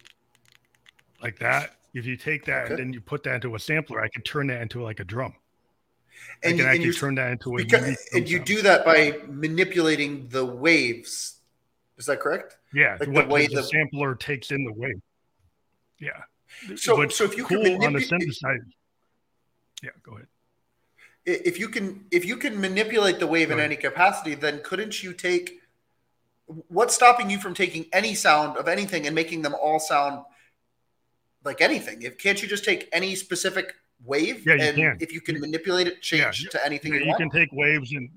like that. If you take that okay. and then you put that into a sampler, I can turn that into like a drum. And I can actually turn that into a because, and you sound. do that by manipulating the waves. Is that correct? Yeah, like what the way the, the sampler takes in the wave. Yeah. So, but so if you cool can manipulate on the synthesizer. Yeah, go ahead. If you can, if you can manipulate the wave go in ahead. any capacity, then couldn't you take? What's stopping you from taking any sound of anything and making them all sound like anything? If can't you just take any specific wave? Yeah, you and can. If you can manipulate it, change yeah, to anything yeah, you, you want? can take waves and.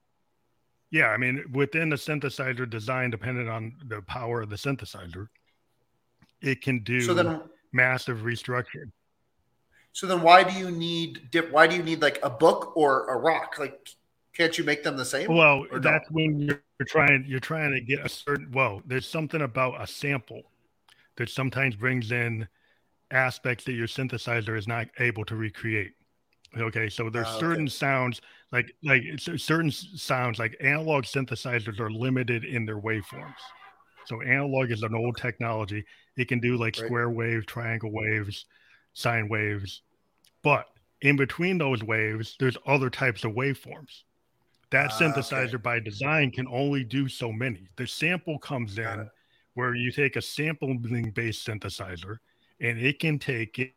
Yeah, I mean, within the synthesizer design, depending on the power of the synthesizer, it can do so then, massive restructuring. So then, why do you need dip? Why do you need like a book or a rock? Like, can't you make them the same? Well, that's no? when you're trying. You're trying to get a certain. Well, there's something about a sample that sometimes brings in aspects that your synthesizer is not able to recreate. Okay, so there's uh, certain okay. sounds like like certain sounds like analog synthesizers are limited in their waveforms. So analog is an old technology. It can do like right. square wave, triangle waves, sine waves, but in between those waves, there's other types of waveforms. That uh, synthesizer okay. by design can only do so many. The sample comes Got in it. where you take a sampling-based synthesizer and it can take it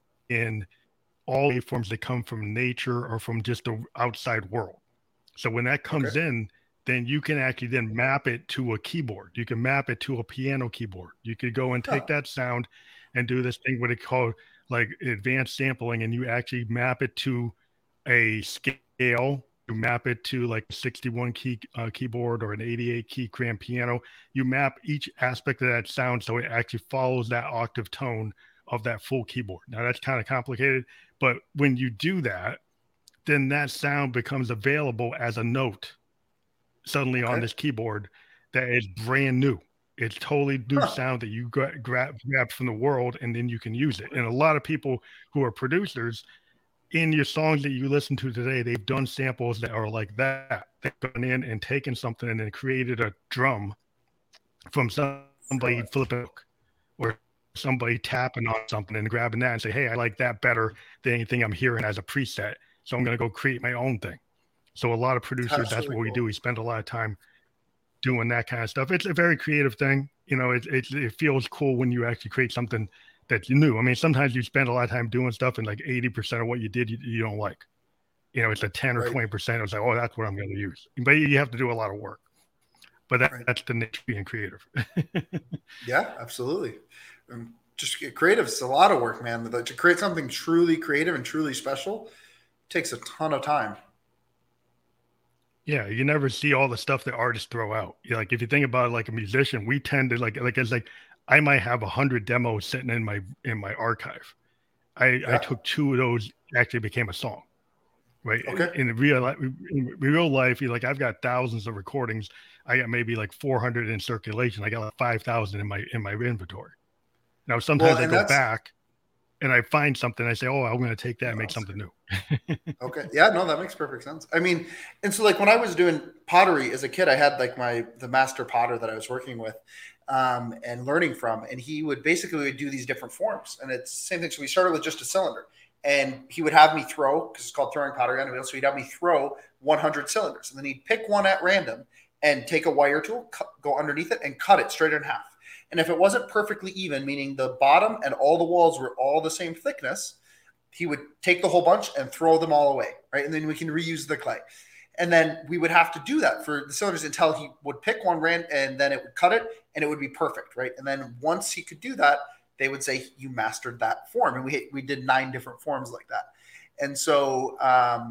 in all waveforms that come from nature or from just the outside world. So when that comes okay. in, then you can actually then map it to a keyboard. You can map it to a piano keyboard. You could go and take oh. that sound and do this thing what it called like advanced sampling, and you actually map it to a scale. You map it to like a sixty-one key uh, keyboard or an eighty-eight key grand piano. You map each aspect of that sound so it actually follows that octave tone of that full keyboard. Now that's kind of complicated, but when you do that, then that sound becomes available as a note suddenly okay. on this keyboard that is brand new. It's totally new huh. sound that you gra- grab grab from the world, and then you can use it. And a lot of people who are producers, in your songs that you listen to today, they've done samples that are like that. They've gone in and taken something and then created a drum from somebody flipping or somebody tapping on something and grabbing that and say, hey, I like that better than anything I'm hearing as a preset. So I'm going to go create my own thing. So a lot of producers, that's, that's really what we cool. do. We spend a lot of time doing that kind of stuff. It's a very creative thing. You know, it, it, it feels cool when you actually create something that's new. I mean, sometimes you spend a lot of time doing stuff and like eighty percent of what you did, you, you don't like. You know, it's a ten or right. twenty percent. It's like, oh, that's what I'm going to use. But you have to do a lot of work. But that, right. that's the niche being creative. Yeah, absolutely. Um, just creative is a lot of work, man. To create something truly creative and truly special takes a ton of time. Yeah, you never see all the stuff that artists throw out. You know, like if you think about it, like a musician, we tend to like like it's like I might have a hundred demos sitting in my in my archive. I, yeah. I took two of those, actually became a song, right? Okay. In real life, in real life, you like I've got thousands of recordings. I got maybe like four hundred in circulation. I got like five thousand in my in my inventory. Now sometimes well, I go that's... back and I find something. I say, oh, I'm going to take that and make something new. Okay. Yeah, no, that makes perfect sense. I mean, and so like when I was doing pottery as a kid, I had like my, the master potter that I was working with um, and learning from, and he would basically would do these different forms. And it's the same thing. So we started with just a cylinder, and he would have me throw, because it's called throwing pottery on a wheel. So he'd have me throw one hundred cylinders, and then he'd pick one at random and take a wire tool, cut, go underneath it and cut it straight in half. And if it wasn't perfectly even, meaning the bottom and all the walls were all the same thickness, he would take the whole bunch and throw them all away, right? And then we can reuse the clay. And then we would have to do that for the cylinders until he would pick one rand, and then it would cut it and it would be perfect, right? And then once he could do that, they would say, you mastered that form. And we we did nine different forms like that. And so um,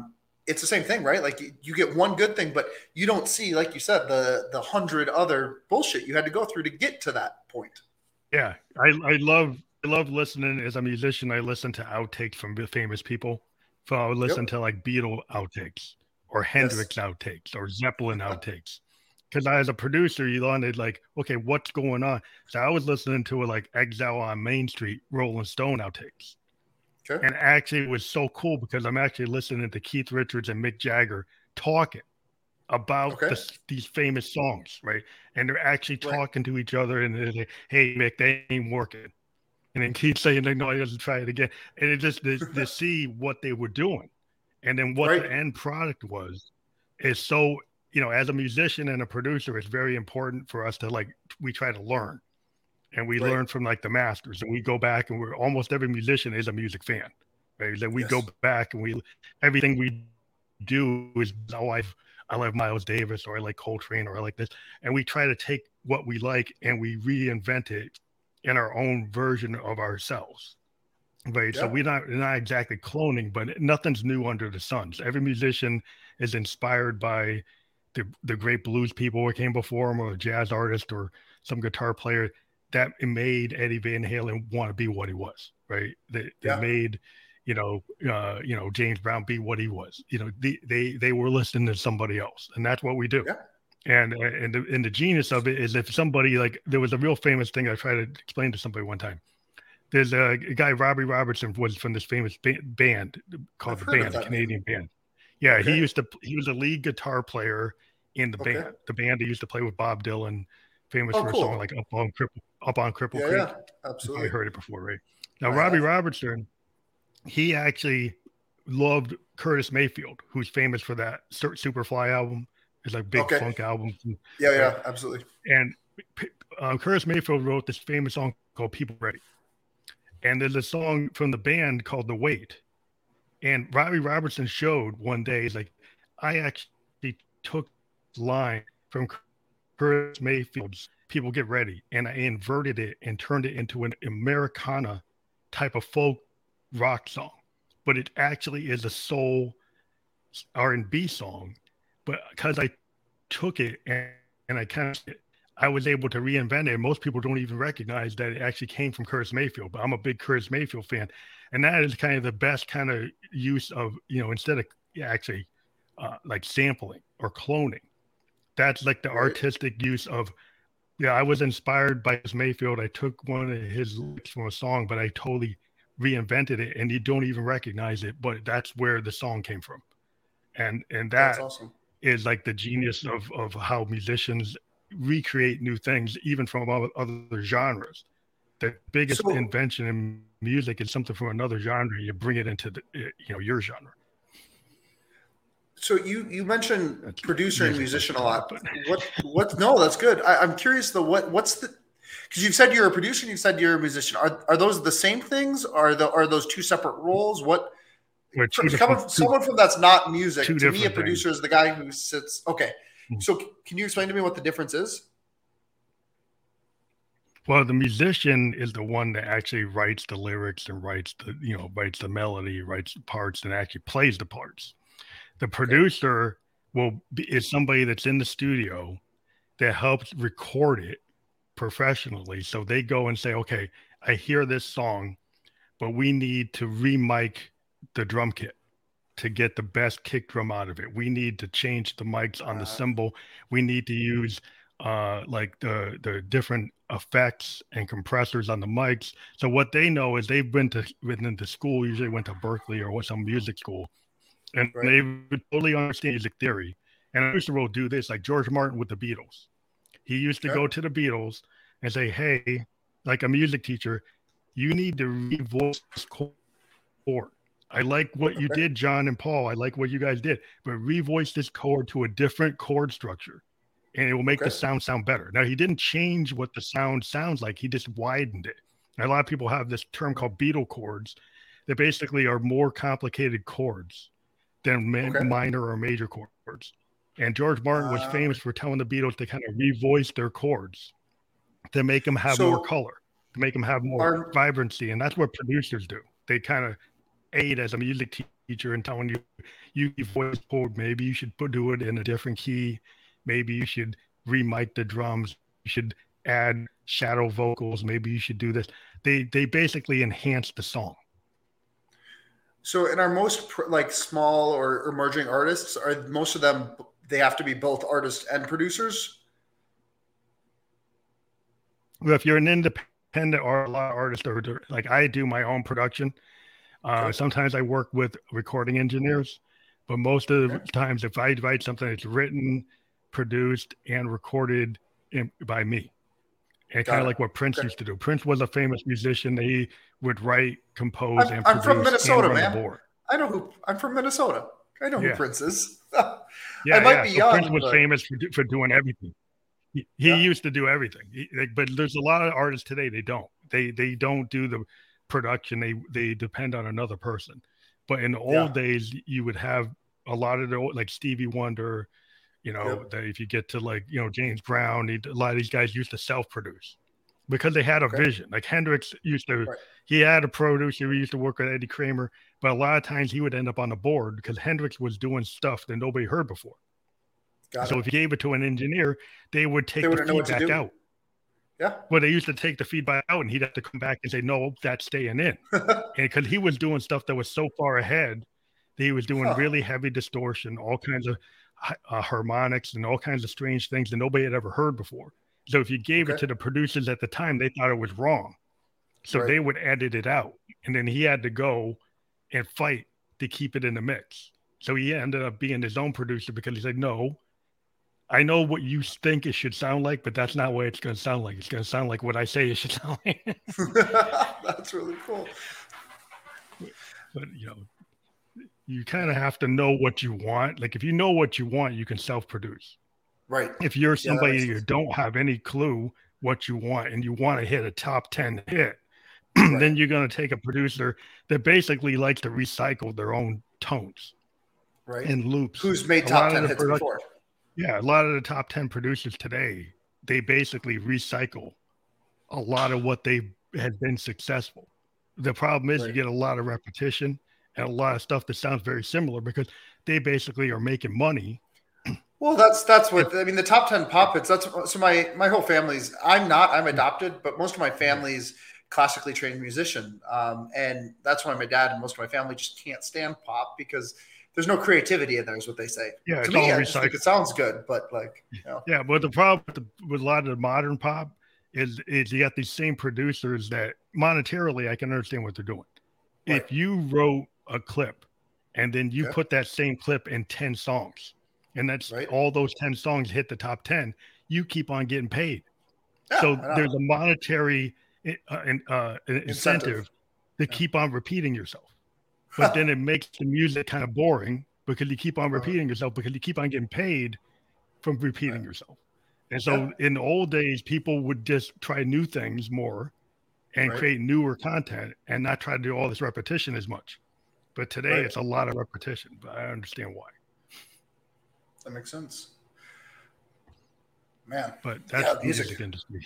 it's the same thing, right? Like you, you get one good thing, but you don't see, like you said, the the hundred other bullshit you had to go through to get to that point. Yeah, I I love I love listening as a musician. I listen to outtakes from famous people. So I would listen Yep. to like Beatle outtakes or Yes. Hendrix outtakes or Zeppelin outtakes. Because as a producer, you wanted like, okay, what's going on? So I was listening to it like Exile on Main Street, Rolling Stone outtakes. Okay. And actually, it was so cool because I'm actually listening to Keith Richards and Mick Jagger talking about Okay. this, these famous songs, right? And they're actually Right. talking to each other, and they're like, "Hey, Mick, they ain't working," and then Keith saying, "No, he doesn't try it again." And it just to, to see what they were doing, and then what Right. the end product was, is so, you know, as a musician and a producer, it's very important for us to like we try to learn, and we Right. learn from like the masters, and we go back, and we're almost every musician is a music fan, right? Then we go Yes. back and we everything we do is, oh, I've I love Miles Davis, or I like Coltrane, or I like this, and we try to take what we like and we reinvent it in our own version of ourselves. Right. So Yeah. we're not we're not exactly cloning, but nothing's new under the sun. So every musician is inspired by the the great blues people who came before him, or a jazz artist, or some guitar player that made Eddie Van Halen want to be what he was. Right. They they Yeah. made, you know, uh, you know, James Brown be what he was. You know, the, they they were listening to somebody else, and that's what we do. Yeah. And and the, and the genius of it is if somebody like there was a real famous thing I tried to explain to somebody one time. There's a, a guy, Robbie Robertson, was from this famous ba- band called I've the heard of Band, the that name. Canadian band. Yeah, he Okay. used to he was a lead guitar player in the Okay. band. The band he used to play with Bob Dylan, famous Oh, for a song cool. like Up on Cripple Up on Cripple Yeah. Yeah. Creek. You probably Absolutely. heard it before, right? Now I Robbie have. Robertson, he actually loved Curtis Mayfield, who's famous for that Superfly album. It's like big Okay. funk album, Yeah. right? Yeah. Absolutely. And uh, Curtis Mayfield wrote this famous song called "People Ready." And there's a song from the band called The Wait. And Robbie Robertson showed one day, he's like, I actually took the line from Curtis Mayfield's People Get Ready, and I inverted it and turned it into an Americana type of folk rock song. But it actually is a soul R and B song. But because I took it and, and I kind of I was able to reinvent it. Most people don't even recognize that it actually came from Curtis Mayfield, but I'm a big Curtis Mayfield fan. And that is kind of the best kind of use of, you know, instead of actually uh, like sampling or cloning, that's like the Right. artistic use of, yeah, I was inspired by Curtis Mayfield. I took one of his lyrics from a song, but I totally reinvented it and you don't even recognize it, but that's where the song came from. And, and That's that awesome. is like the genius of, of how musicians recreate new things, even from other genres. The biggest So, invention in music is something from another genre. You bring it into the, you know, your genre. so you you mentioned That's producer and music musician a lesson, lot. but What what? No, that's good. I, I'm curious though. What what's the? Because you've said you're a producer, and you've said you're a musician. Are are those the same things? Are the are those two separate roles? What? we're two Coming different, from two, someone from that's not music, two to me, a different things. producer is the guy who sits. Okay, so can you explain to me what the difference is? Well, the musician is the one that actually writes the lyrics and writes the, you know, writes the melody, writes the parts, and actually plays the parts. The Okay. producer will be, is somebody that's in the studio that helps record it professionally. So they go and say, okay, I hear this song, but we need to remic the drum kit to get the best kick drum out of it. We need to change the mics on the Uh, cymbal. We need to use uh, like the the different effects and compressors on the mics. So what they know is they've been to been into school, usually went to Berkeley or some music school, and right. they would totally understand music theory. And I used to do this, like George Martin with the Beatles. He used to Okay. go to the Beatles and say, hey, like a music teacher, you need to revoice this chord. I like what you Okay. did, John and Paul. I like what you guys did, but revoice this chord to a different chord structure and it will make Okay. the sound sound better. Now, he didn't change what the sound sounds like. He just widened it. And a lot of people have this term called Beatle chords that basically are more complicated chords than ma- Okay. minor or major chords. And George Martin was Uh, famous for telling the Beatles to kind of revoice their chords to make them have more so color, to make them have more are vibrancy. And that's what producers do. They kind of aid as a music teacher and telling you, you your voice chord, maybe you should put, do it in a different key. Maybe you should re-mic the drums. You should add shadow vocals. Maybe you should do this. They they basically enhance the song. So in our most pr- like small or emerging artists, are most of them, they have to be both artists and producers? Well, if you're an independent or a lot of artists, or like I do my own production. Uh, Okay. sometimes I work with recording engineers, but most of the Okay. times, if I write something, it's written, produced, and recorded in, by me. And kind Got of it. like what Prince Okay. used to do. Prince was a famous musician. He would write, compose, I'm, and I'm from produce and Minnesota, run the man. board. I know who I'm from Minnesota. I know who Yeah, Prince is. yeah, I might yeah. be So Prince young, was but famous for, do- for doing everything. He, he yeah. used to do everything. He, like, but there's a lot of artists today, they don't. They they don't do the production. They they depend on another person. But in the Yeah. old days, you would have a lot of the old- like Stevie Wonder, you know, Yep. that if you get to like, you know, James Brown, he, a lot of these guys used to self-produce because they had a Okay. vision. Like Hendrix used to, Right. he had a producer. He used to work with Eddie Kramer, but a lot of times he would end up on the board because Hendrix was doing stuff that nobody heard before. Got So it. if you gave it to an engineer, they would They take the wouldn't know what to feedback do. out. Yeah. Well, they used to take the feedback out and he'd have to come back and say, no, that's staying in. And because he was doing stuff that was so far ahead, he was doing Huh. really heavy distortion, all kinds of uh, harmonics and all kinds of strange things that nobody had ever heard before. So if you gave it Okay. to the producers at the time, they thought it was wrong. So Right. they would edit it out. And then he had to go and fight to keep it in the mix. So he ended up being his own producer because he said, no, I know what you think it should sound like, but that's not what it's going to sound like. It's going to sound like what I say it should sound like. That's really cool. But, you know, you kind of have to know what you want. Like if you know what you want, you can self-produce. Right. If you're Yeah, that somebody makes you sense. don't have any clue what you want and you want to hit a top ten hit, Right. then you're going to take a producer that basically likes to recycle their own tones Right. and loops. Who's made A top lot of ten the hits produc- before? Yeah, a lot of the top ten producers today, they basically recycle a lot of what they had been successful. The problem is you Right. get a lot of repetition and a lot of stuff that sounds very similar because they basically are making money. Well, that's that's If, what I mean. The top ten pop hits. That's so my my whole family's. I'm not. I'm adopted, but most of my family's classically trained musician, um, and that's why my dad and most of my family just can't stand pop because there's no creativity in there. Is what they say. yeah, To it's me, all I just think recycled. it sounds good, but like you know, Yeah, but the problem with, the, with a lot of the modern pop is is you got these same producers that monetarily I can understand what they're doing. right? If you wrote a clip and then you Okay, put that same clip in ten songs and that's right? all those ten songs hit the top ten, you keep on getting paid. Yeah, So I know. there's a monetary uh, uh, incentive Incentive. to Yeah. keep on repeating yourself. But then it makes the music kind of boring because you keep on Uh-huh. repeating yourself because you keep on getting paid from repeating Right. yourself. And so Yeah. in the old days, people would just try new things more and Right. create newer content and not try to do all this repetition as much. But today Right. it's a lot of repetition, but I understand why. That makes sense. Man, But that's yeah, the music. music industry.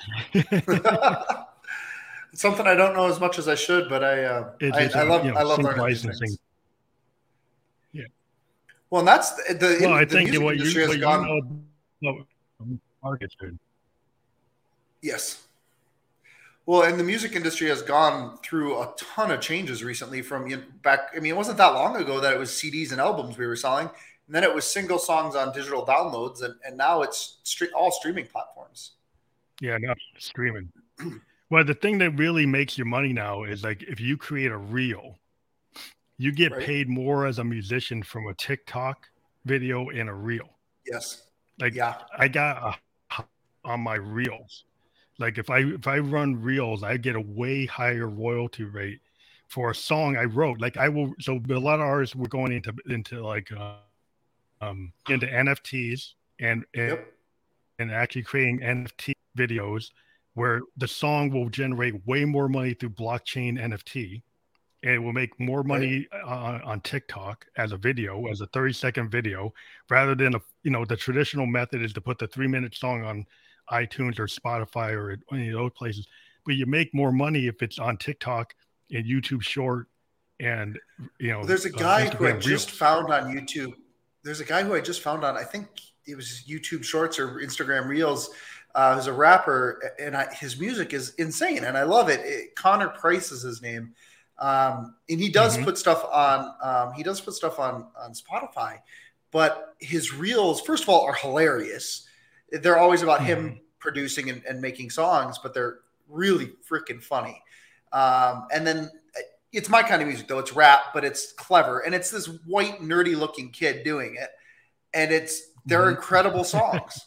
It's something I don't know as much as I should, but I uh, It's, I, it's I a, love you know, I love sync learning these licensing. things. Yeah. Well, and that's the the, Well, I the think music what you, industry has what you gone. know about markets, dude. Yes. Well, and the music industry has gone through a ton of changes recently. From you know, back, I mean, it wasn't that long ago that it was C Ds and albums we were selling, and then it was single songs on digital downloads, and, and now it's straight all streaming platforms. Yeah, no, streaming. Well, the thing that really makes your money now is like if you create a reel, you get Right? paid more as a musician from a TikTok video and a reel. Yes. Like Yeah. I got a, on my reels. Like if I if I run reels, I get a way higher royalty rate for a song I wrote. Like I will. So a lot of artists were going into into like uh, um into N F Ts and and, Yep. and actually creating N F T videos where the song will generate way more money through blockchain N F T. And it will make more money Right. uh, on TikTok as a video, as a thirty second video, rather than a, you know, the traditional method is to put the three minute song on iTunes or Spotify or any of those places. But you make more money if it's on TikTok and YouTube Short and, you know, Well, there's a uh, guy who I Instagram just Reels. found on YouTube. There's a guy who I just found on, I think it was YouTube Shorts or Instagram Reels. Uh, who's a rapper, and I, his music is insane, and I love it. it Connor Price is his name, um, and he does Mm-hmm. put stuff on. Um, he does put stuff on on Spotify, but his reels, first of all, are hilarious. They're always about Mm-hmm. him producing and, and making songs, but they're really freaking funny. Um, and then it's my kind of music, though. It's rap, but it's clever, and it's this white nerdy looking kid doing it, and it's they're Mm-hmm. incredible songs.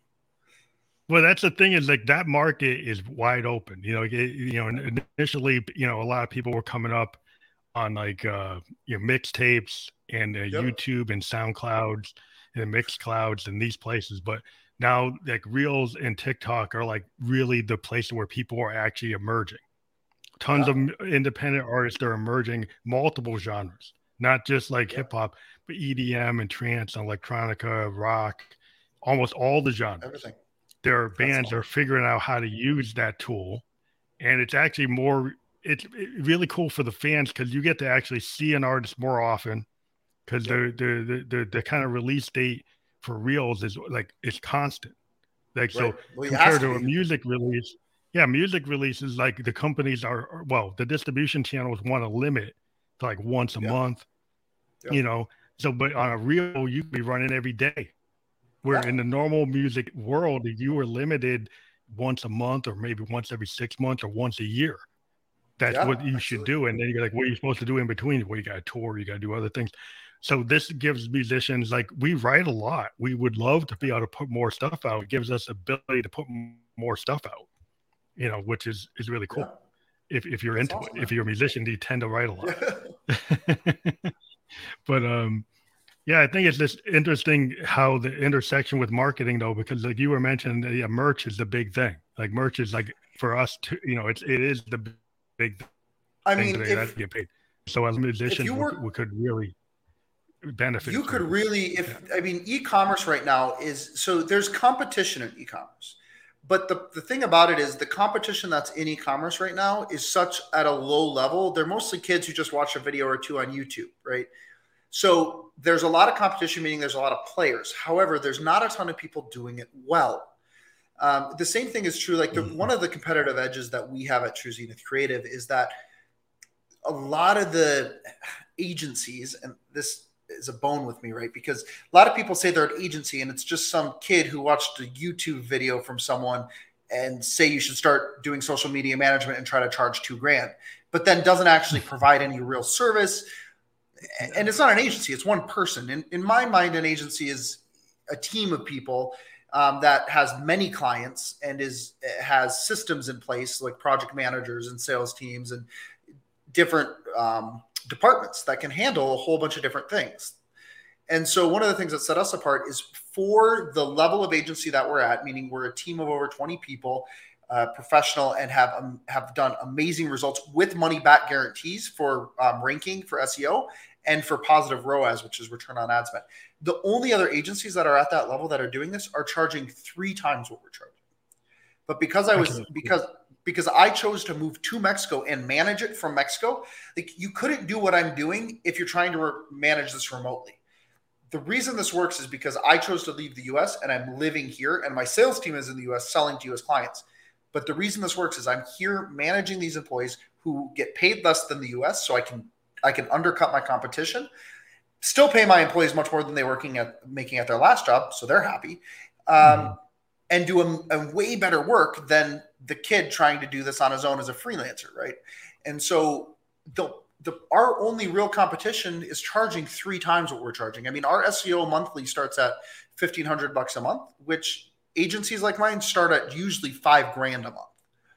Well, that's the thing is like that market is wide open. You know, it, you know, initially, you know, a lot of people were coming up on like uh, you know mixtapes and uh, Yep. YouTube and SoundClouds and mixed clouds and these places, but now like Reels and TikTok are like really the place where people are actually emerging. Tons Yeah. of independent artists are emerging, multiple genres, not just like Yeah. hip hop, but E D M and trance, electronica, rock, almost all the genres. Everything. Their bands awesome. are figuring out how to use that tool, and it's actually more it's really cool for the fans because you get to actually see an artist more often because Yep. the, the the the the kind of release date for Reels is like it's constant. Like so Right. Well, it has compared to to a be. music release, yeah, music releases like the companies are are- well, the distribution channels want to limit to like once a Yeah. month, Yep. you know. So but on a reel, you could be running every day. Where Yeah. in the normal music world, you were limited once a month or maybe once every six months or once a year. That's Yeah, what you absolutely. should do. And then you're like, what are you supposed to do in between? Well, you got to tour, you got to do other things. So this gives musicians like we write a lot. We would love to be able to put more stuff out. It gives us ability to put more stuff out, you know, which is is really cool. Yeah. If if you're That's into awesome, it, if man. you're a musician, you tend to write a lot. Yeah. But um, yeah, I think it's just interesting how the intersection with marketing though, because like you were mentioning, yeah, merch is the big thing. Like merch is like for us to, you know, it's it is the big I thing mean, today that if get paid. So as if musicians, you we, were we could really benefit you from could it. really if Yeah. I mean e-commerce right now is so there's competition in e-commerce. But the, the thing about it is the competition that's in e-commerce right now is such at a low level. They're mostly kids who just watch a video or two on YouTube, right? So there's a lot of competition, meaning there's a lot of players. However, there's not a ton of people doing it well. Um, the same thing is true. Like the, Mhm. one of the competitive edges that we have at True Zenith Creative is that a lot of the agencies, and this is a bone with me, right? Because a lot of people say they're an agency and it's just some kid who watched a YouTube video from someone and say you should start doing social media management and try to charge two grand, but then doesn't actually provide any real service. And it's not an agency, it's one person. In, in my mind, an agency is a team of people um, that has many clients and is has systems in place like project managers and sales teams and different um, departments that can handle a whole bunch of different things. And so one of the things that set us apart is for the level of agency that we're at, meaning we're a team of over twenty people, uh, professional, and have um, have done amazing results with money back guarantees for um, ranking for S E O and for positive R O A S, which is return on ad spend. The only other agencies that are at that level that are doing this are charging three times what we're charging. But because I was because because I chose to move to Mexico and manage it from Mexico, like you couldn't do what I'm doing if you're trying to re- manage this remotely. The reason this works is because I chose to leave the U S and I'm living here and my sales team is in the U S selling to U S clients. But the reason this works is I'm here managing these employees who get paid less than the U S, so I can I can undercut my competition, still pay my employees much more than they're working at making at their last job, so they're happy, um, mm-hmm. and do a, a way better work than the kid trying to do this on his own as a freelancer, right? And so the The, our only real competition is charging three times what we're charging. I mean, our S E O monthly starts at fifteen hundred bucks a month, which agencies like mine start at usually five grand a month.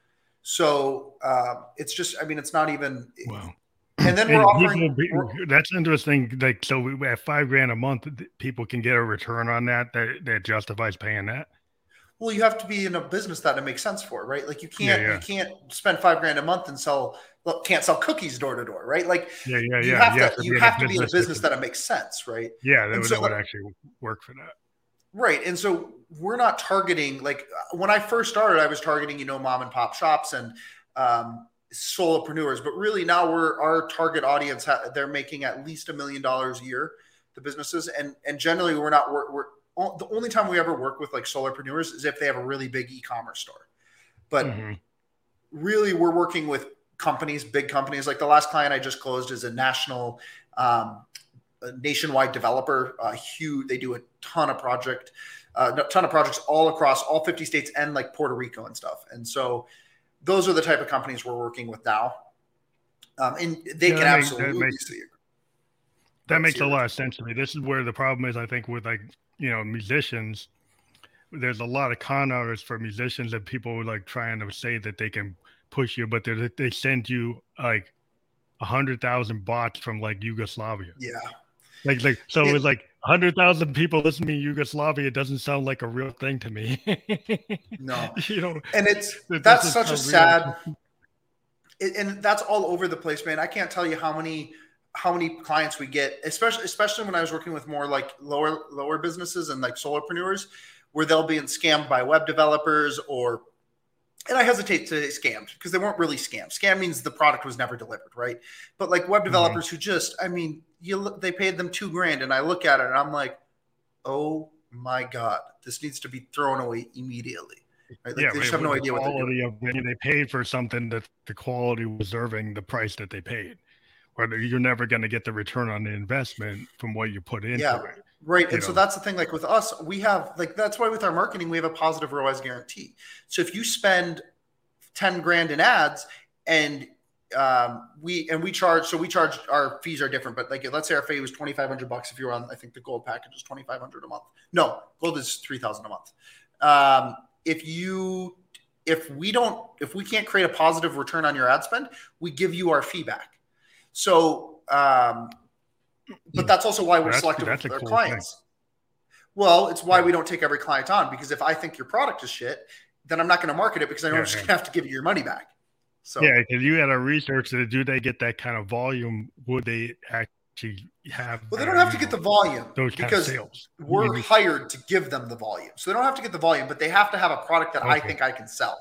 So uh, it's just, I mean, it's not even. Wow. And then we're and offering. People, we're, that's interesting. Like, so we at five grand a month, people can get a return on that that, that justifies paying that. Well, you have to be in a business that it makes sense for, right? Like you can't, yeah, yeah. you can't spend five grand a month and sell, can't sell cookies door to door, right? Like yeah, yeah, you yeah. have yeah, to, so you have to be in a business that it makes sense, right? Yeah, that, would, so, that would actually work for that. Right. And so we're not targeting, like when I first started, I was targeting, you know, mom and pop shops and um, solopreneurs, but really now we're our target audience. They're making at least a million dollars a year, the businesses. And, and generally we're not, we're, we're the only time we ever work with like solopreneurs is if they have a really big e-commerce store. But mm-hmm. really we're working with companies, big companies. Like the last client I just closed is a national, um, a nationwide developer, uh, huge. They do a ton of project, uh, a ton of projects all across all fifty states and like Puerto Rico and stuff. And so those are the type of companies we're working with now. Um, and they yeah, can that absolutely makes, that makes, see that makes a lot of sense to me. This is where the problem is, I think, with like, you know, musicians. There's a lot of con artists for musicians that people like trying to say that they can push you, but they they send you like a hundred thousand bots from like Yugoslavia. Yeah. Like, like, so it, it was like a hundred thousand people listening to Yugoslavia. It doesn't sound like a real thing to me. No, you know, and it's, it that's such a sad, it, and that's all over the place, man. I can't tell you how many, how many clients we get, especially, especially when I was working with more like lower, lower businesses and like solopreneurs, where they'll be scammed by web developers or, and I hesitate to say scammed because they weren't really scammed. Scam means the product was never delivered, right? But like web developers mm-hmm. who just, I mean, you look, they paid them two grand, and I look at it and I'm like, oh my God, this needs to be thrown away immediately. Right? Like yeah, they just have no idea what they're doing. Of, they paid for something that the quality was deserving the price that they paid. Or you're never going to get the return on the investment from what you put into yeah, it. Right. And know? So that's the thing, like with us, we have like, that's why with our marketing, we have a positive R O I S guarantee. So if you spend ten grand in ads and um, we, and we charge, so we charge, our fees are different, but like, let's say our fee was twenty-five hundred bucks. If you're on, I think the gold package is twenty-five hundred a month. No, gold is three thousand a month. Um, if you, if we don't, if we can't create a positive return on your ad spend, we give you our fee back. So, um, but that's also why we're that's, selective that's with our cool clients. Thing. Well, it's why we don't take every client on, because if I think your product is shit, then I'm not going to market it because I know yeah, I'm just yeah. going to have to give you your money back. So yeah, because you had to research that. Do they get that kind of volume? Would they actually have? Well, they don't have to get the volume because we're mm-hmm. hired to give them the volume. So they don't have to get the volume, but they have to have a product that okay. I think I can sell.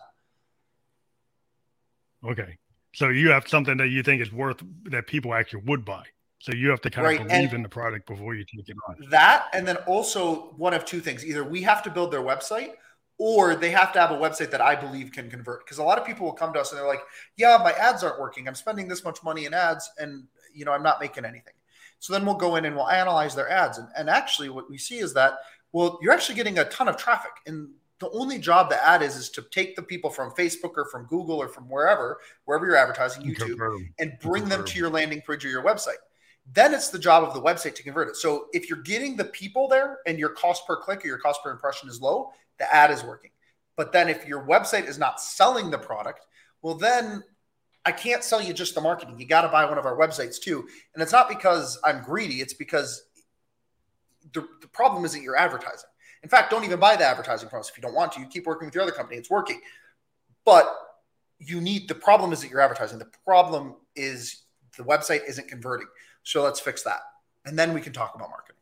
Okay. So you have something that you think is worth that people actually would buy. So you have to kind right. of believe and in the product before you take it on. That, and then also one of two things. Either we have to build their website, or they have to have a website that I believe can convert. Because a lot of people will come to us and they're like, yeah, my ads aren't working. I'm spending this much money in ads and, you know, I'm not making anything. So then we'll go in and we'll analyze their ads. And, and actually what we see is that, well, you're actually getting a ton of traffic. And the only job the ad is, is to take the people from Facebook or from Google or from wherever, wherever you're advertising, YouTube, and bring them to your landing page or your website. Then it's the job of the website to convert it. So if you're getting the people there and your cost per click or your cost per impression is low, the ad is working. But then if your website is not selling the product, well, then I can't sell you just the marketing. You got to buy one of our websites too. And it's not because I'm greedy. It's because the, the problem isn't your advertising. In fact, don't even buy the advertising from us if you don't want to. You keep working with your other company. It's working. But you need, the problem isn't your advertising. The problem is the website isn't converting. So let's fix that. And then we can talk about marketing.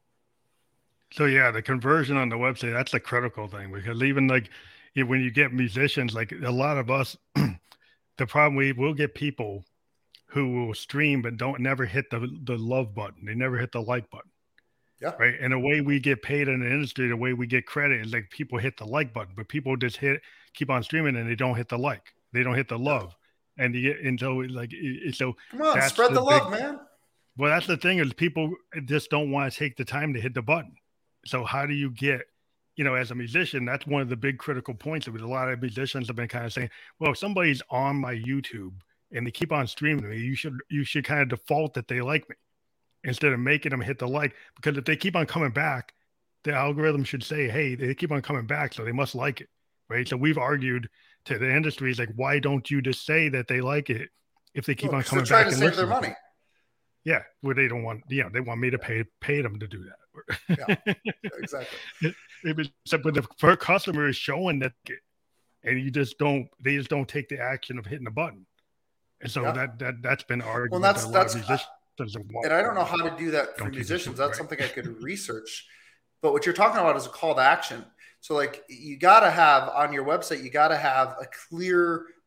So yeah, the conversion on the website, that's a critical thing, because even like when you get musicians, like a lot of us, the problem we will get people who will stream but don't never hit the, the love button. They never hit the like button. Yeah. Right. And the way we get paid in the industry, the way we get credit is like people hit the like button, but people just hit, keep on streaming and they don't hit the like. They don't hit the love. And you get, and so like, it, so come on, spread the, the love, big, man. Well, that's the thing is people just don't want to take the time to hit the button. So how do you get, you know, as a musician, that's one of the big critical points. With a lot of musicians have been kind of saying, well, if somebody's on my YouTube and they keep on streaming me, you should, you should kind of default that they like me, instead of making them hit the like, because if they keep on coming back, the algorithm should say, hey, they keep on coming back, so they must like it, right? So we've argued to the industry, is like, why don't you just say that they like it if they keep well, on coming they're back? Trying to save their money. Yeah, well, they don't want, you know, they want me to pay pay them to do that. Yeah, exactly. it, it was, but the first customer is showing that, and you just don't, they just don't take the action of hitting the button, and so yeah. that that that's been argued. Well, that's that that's. And I don't know how to do that for musicians. That's right. Something I could research. But what you're talking about is a call to action. So like you got to have on your website, you got to have a clear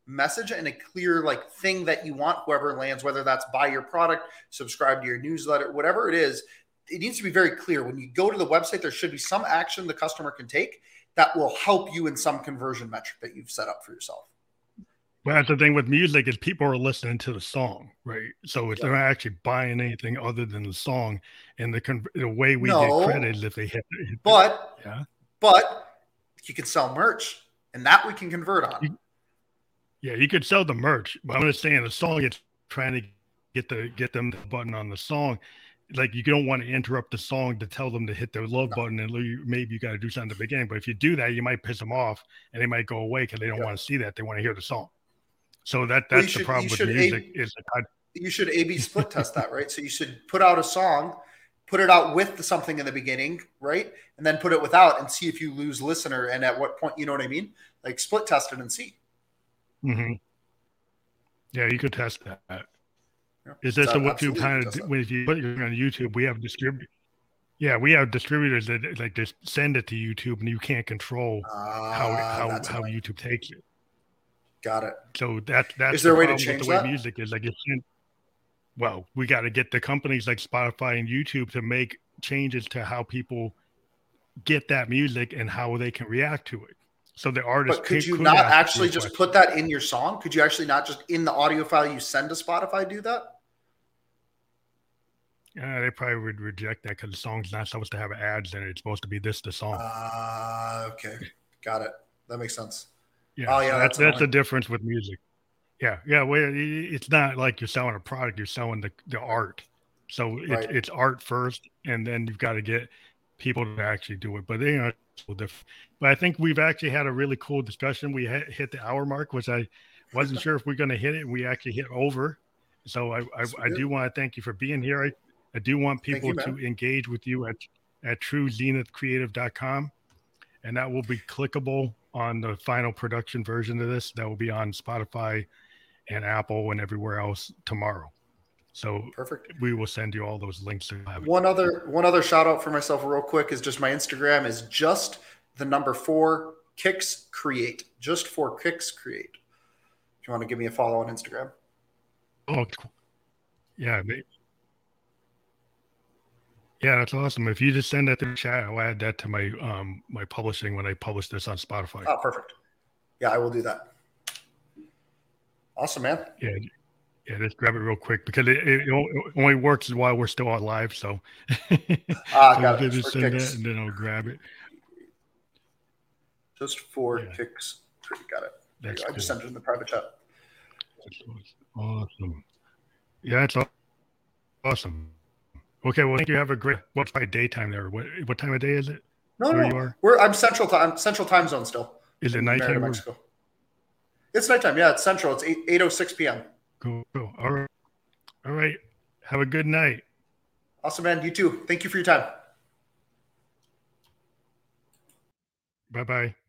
message and a clear like thing that you want whoever lands, whether that's buy your product, subscribe to your newsletter, whatever it is, it needs to be very clear. When you go to the website, there should be some action the customer can take that will help you in some conversion metric that you've set up for yourself. Well, that's the thing with music is people are listening to the song, right? So if Yeah. they're not actually buying anything other than the song, and the con- the way we No, get credit is if they hit, hit but the, yeah, but you can sell merch, and that we can convert on. You, yeah, you could sell the merch, but I'm just saying the song. It's trying to get the get them the button on the song. Like you don't want to interrupt the song to tell them to hit the love No. button, and maybe you got to do something at the beginning. But if you do that, you might piss them off, and they might go away because they don't Yeah. want to see that. They want to hear the song. So that Well, that's you the should- problem you with should music A- is that You should A B split test that, right? So you should put out a song, put it out with something in the beginning, right? And then put it without and see if you lose listener and at what point, you know what I mean? Like split test it and see. Mm-hmm. Yeah, you could test that. Yeah. Is this So a what you absolutely kind test of that. when you put it on YouTube? We have distributors. Yeah, we have distributors that like just send it to YouTube, and you can't control how Ah, how that's how annoying. YouTube takes it. Got it. So that that's Is there the a way to problem with change the way that? music is. Like it's well, we got to get the companies like Spotify and YouTube to make changes to how people get that music and how they can react to it. So the artist But could you could not ask actually you a just question. put that in your song? Could you actually not just in the audio file you send to Spotify do that? Yeah, they probably would reject that because the song's not supposed to have ads in it. It's supposed to be this the song. Ah, uh, okay. Got it. That makes sense. Yeah, Oh, yeah, so that's that's that's the annoying. difference with music. Yeah, yeah. Well, it- it's not like you're selling a product; you're selling the, the art. So it's Right. it's art first, and then you've got to get people to actually do it. But you know, it's a little different. But I think we've actually had a really cool discussion. We hit, hit the hour mark, which I wasn't sure if we're going to hit it, and we actually hit over. So I I, Yes, we I did. do want to thank you for being here. I, I do want Thank people you, to man. engage with you at at true zenith creative dot com, and that will be clickable on the final production version of this. That will be on Spotify and Apple and everywhere else tomorrow. So Perfect. we will send you all those links to have it. One other one other shout out for myself real quick is just my Instagram is just the number four kicks create. Just for kicks create. If you want to give me a follow on Instagram. Oh, cool. Yeah. They, yeah, that's awesome. If you just send that to the chat, I'll add that to my um my publishing when I publish this on Spotify. Oh, perfect. Yeah, I will do that. Awesome, man. Yeah. Yeah, just grab it real quick because it, it only works while we're still on live. So, Ah, so got you it. can Just just for send kicks. that and then I'll grab it. Just for Yeah. kicks. Got it. There you That's go. I just cool. sent it in the private chat. That's awesome. Yeah, it's awesome. Okay, well, thank you. Have a great. What's my daytime there? What what time of day is it? No, Where no, you are? we're I'm central time. Central time zone still. Is it in Merida, nighttime? Mexico. It's nighttime. Yeah, it's central. It's eight eight oh six p.m. Cool. cool. All right. All right. Have a good night. Awesome, man. You too. Thank you for your time. Bye bye.